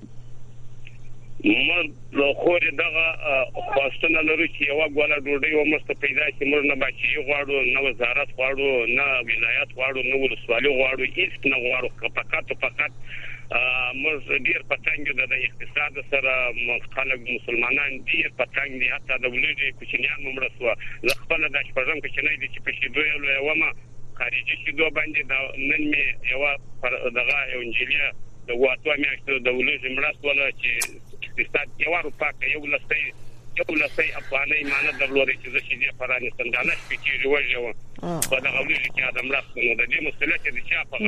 ما له خور دغه خواستونه لرو چې یو غوړه ډوډۍ ومسته پیدا شي، موږ نه بچي غواړو، نه وزارت غواړو، نه ولایت غواړو، نه ولسوالي غواړو، هیڅ نه غواړو. فقط موږ ډیر پتنګ د اقتصاد سره خلک مسلمانان ډیر پتنګ دي، حتی د ولې کوچنیان ممړ سو. زه خپل د شپږم کوچنی دي چې په شیدو یو ما خارجي شیدو باندې نن می یو دغه انجیلیا د واټو میاشتو د ولې مړاستوله چې اقتصاد یو روپا یو لسای افغاني معنی درلودي چې زه شي فرانه څنګه سپیچي جوړو په دغه ولې کې ادم راستنو د دې مسلې چې د چا په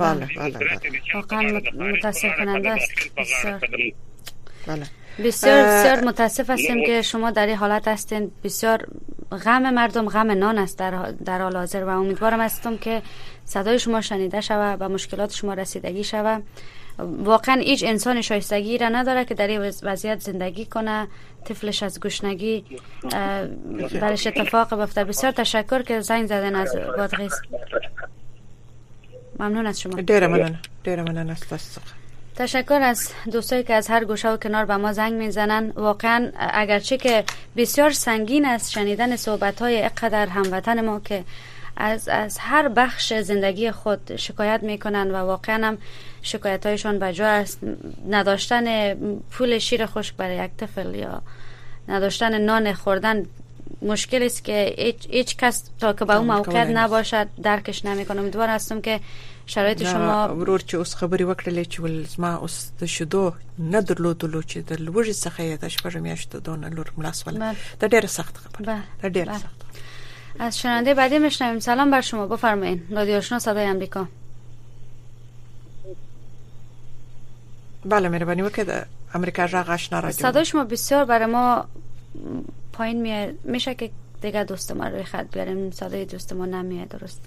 غاړه بسیار متاسف هستیم که شما در این حالت هستین. بسیار غم مردم غم نان است در حال حاضر و امیدوارم هستم که صدای شما شنیده شود و مشکلات شما رسیدگی شود. واقعا هیچ انسان شایستگی را نداره که در این وضعیت زندگی کنه، طفلش از گشنگی برش اتفاق بیفته. بسیار تشکر که زنگ زدن از بادغیس. ممنون از شما. ډیر مننه است. تشکر از دوستایی که از هر گوشه و کنار به ما زنگ میزنن. واقعا اگرچه که بسیار سنگین است شنیدن صحبت‌های اینقدر هموطن ما که از هر بخش زندگی خود شکایت میکنن و واقعا هم شکایت‌هایشان بجا است. نداشتن پول شیر خشک برای یک طفل یا نداشتن نان خوردن مشکل است که هیچ کس تا که به اون موقع نباشد درکش نمیکنه. امیدوار هستم که شرایط شما ورور چې اوس خبري وکړلې چې ول زما اوس د شیدو نه درلودلو چې د لوږې څخه د شپږ میاشتو دونه لور ملاسول دا ډېر سخت خبره دا ډېر سخت. از شنونده بعدی میشنویم. سلام بر شما، بفرمایید. رادیو آشنا صدای آمریکا. بله مهربانی وکړئ. آمریکا غږ آشنا رادیو. صدای شما بسیار برای ما پایین میاد. میشه که دیگه دوست ما روی خط بیاریم؟ صدای دوست ما نمیاد درست.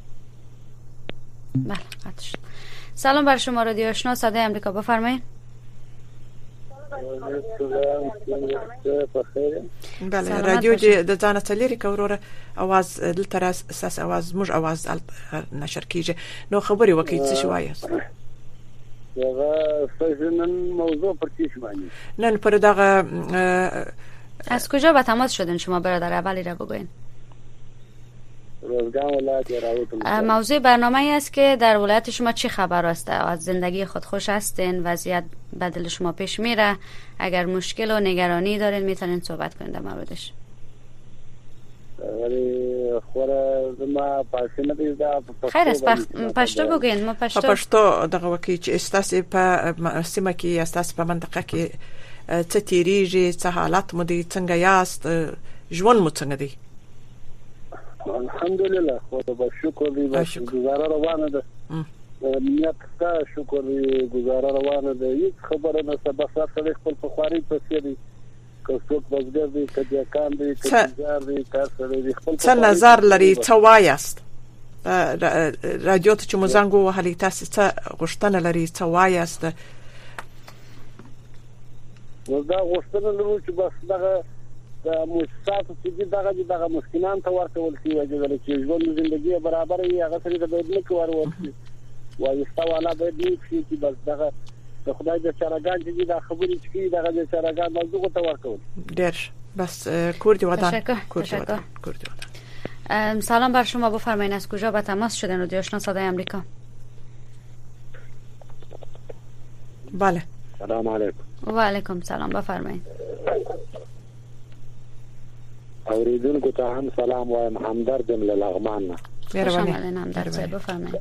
بله قطع شد. سلام بر شما، رادیو آشنا صدای آمریکا، بفرمایید. بله رادیو د ځان تلری کوروره اواز دلته راس اساس اواز موږ اواز نشر کیږي. نو خبري وکړئ څه شوایه. دغه فزنن موضوع پر څه باندې نن پر دغه از کجا به تماس شدین شما برادر؟ اولی را بگوین. روزگان ولایت راوتم. موضوع برنامه ای است که در ولایت شما چی خبر است؟ از زندگی خود خوش هستین؟ وضعیت بدل شما پیش میره؟ اگر مشکل و نگرانی دارین میتونین صحبت کنین در موردش. ولی خوره ما پښتنه دي دا خیر است پښتو بگین. ما پښتو دغه وکی چې استاسې په سیمه کې استاسې په منطقه کې څه تیریږي، څه حالات مو دي، څنګه یاست، ژوند مو څنګه دی؟ الحمدلله خو به شکر دی، بس گزاره روانه ده. نیت ته شکر دی، گزاره روانه ده. هیڅ خبره نه سبا سره خپل فخاری پسې دی. که څوک بزګر دی، که دیکان دی، که تجار دی، کار سره دی، خپل څه نظر لري، څه وایاست؟ رادیو ته چې مو زنګ ووهلی تاسې څه غوښتنه لري، څه وایاست؟ دا غوښتنه لرو چې بس دغه د مؤسساتو چې دغه مسکینان ته ورکول شي، چې ژوند زندگی برابر وي، هغه سره د باید نه کول شي. وایسته والا باید نه شي چې بس دغه د خدای د چارهګان چې دا خبرې چې دغه د چارهګان موضوع ته ورکول. ډېر بس کور دی ودان. تشکر. سلام بر شما، بفرمایید از کجا به تماس شدن رادیو آشنا صدای آمریکا؟ بله. سلام علیکم. و علیکم سلام، بفرمایید. اوریدونکو ته هم سلام وایم، همدردم له لغمان نه. مهرباني. همدرد صاحب بفرمایید.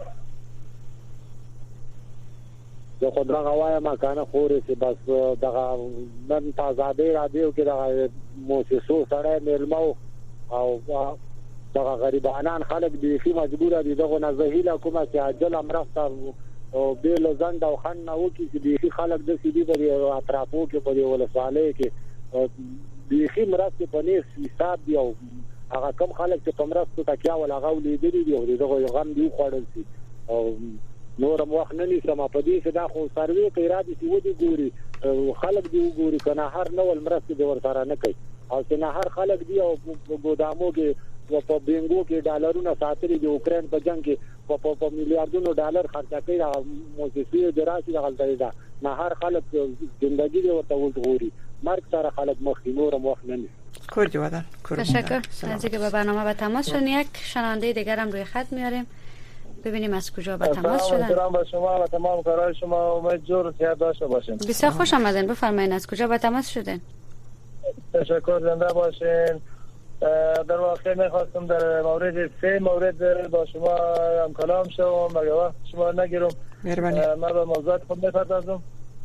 زه خو دغه وایم کنه خورې چې بس دغه نن په آزادۍ رادیو کې دغه موسسو سره ملمو او دغه غریبانان خلک بیخي مجبور دي دغه نزهیله کومه چې عجل امرسته او بیل زند او خن نو کې بیخي خلک د سیدی په اطرافو کې په ولسوالۍ کې بیخي مرسته په نیس حساب دی او هغه کم خلک چې په مرسته تکیا ولا غولې دي دی دغه غم دی خوړل شي او نور مو وخت نه نیسم په دې چې دا خو سروي کې را دي چې ودی ګوري خلک دی ګوري کنه هر نو مرسته دی ورسره نه کوي او چې نه هر خلک دی او ګودامو کې په بینګو کې ډالرونه ساتري د اوکرين په جنگ کې په میلیارډونو ډالر خرچ کوي دا موسسې دراسي غلطه ده. نه هر خلک ژوندۍ دی ورته وګوري مرګ سره خلک مخ نور مو وخت نه نیسم. کور دی ودان. تشکر از اینکه به برنامه به تماس شدین. یک شنونده دیگر هم روی خط میاریم ببینیم از کجا به تماس شدن. سلام به شما و تمام کارهای شما، امید جور صحت داشته باشین. بسیار خوش آمدین، بفرمایید از کجا به تماس شدین؟ تشکر، زنده باشین. در واقع میخواستم در مورد 3 مورد با شما هم کلام شوم، مگه وقت شما نگیرم. من به موضوعات خود میپردازم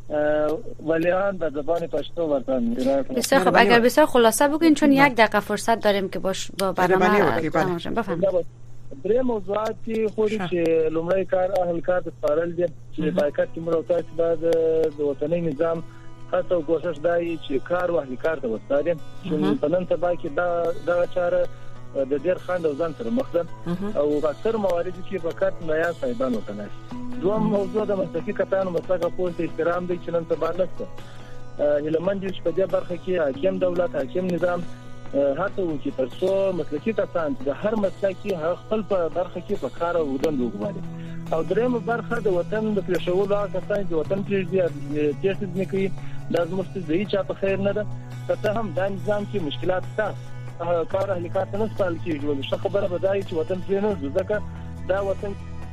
ولی هم به زبان پشتو برتن. بسیار خب، اگر بسیار خلاصه بگین چون 1 دقیقه فرصت داریم که با برنامه تمام شیم. بفرمایید. درې موضوعات خوري چې لومړی کار اهل کار د سپارل دي چې پایکټ کې مروتات بعد د وطني نظام هڅه او کوشش دی چې کار واهلي کار ته وستاري چې په نن سبا کې دا چاره د ډېر خند او ځان سره مخ ده او اکثر موارد کې فقط نیا صاحبان وکنه. دوم موضوع د مسلکي کسانو مسلکه پوهه احترام دی چې نن سبا نشته. هلمند چې په دې برخه کې حاکم دولت حاکم نظام هڅه وکړي ترڅو مسلکي کسان د هر مسلکي خپل په برخه کې په کار او ودان وګوري. او درېمه برخه د وطن د پېښولو کسان د وطن پېښې نه کوي دا زموږ د هیڅ په خیر نه ده. ته هم د نظام کې مشکلات شته، کار اهل کار نه سپارل کیږي. ولې خبره بدایي چې وطن پرې نه ځکه دا وطن.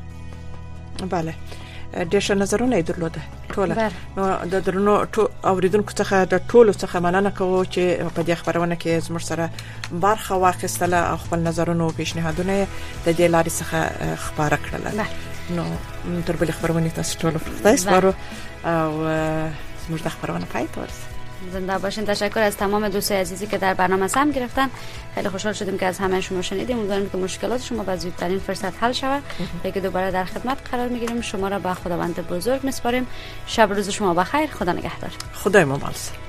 بله ډېر نظرونه درلوده ټوله. نو د درنو اوریدونکو څخه د ټولو څخه مننه کوم چې په دې خبرونه کې زموږ سره برخه واخیستله او خپل نظرونه او پیشنهادونه د دې لارې څخه خبره کړل. نو تر بل خبرونه تاسو ټول خدای سپارو او زموږ د خبرونه پای ته ورسید. زنده باشین. تشکر از تمام دوستای عزیزی که در برنامه سهم گرفتن. خیلی خوشحال شدیم که از همه شما شنیدیم. امیدوارم که مشکلات شما با زودترین فرصت حل شود و که دوباره در خدمت قرار میگیریم. شما را به خداوند بزرگ میسپاریم. شب روز شما بخیر. خدا نگهدار. خدای ممانعت.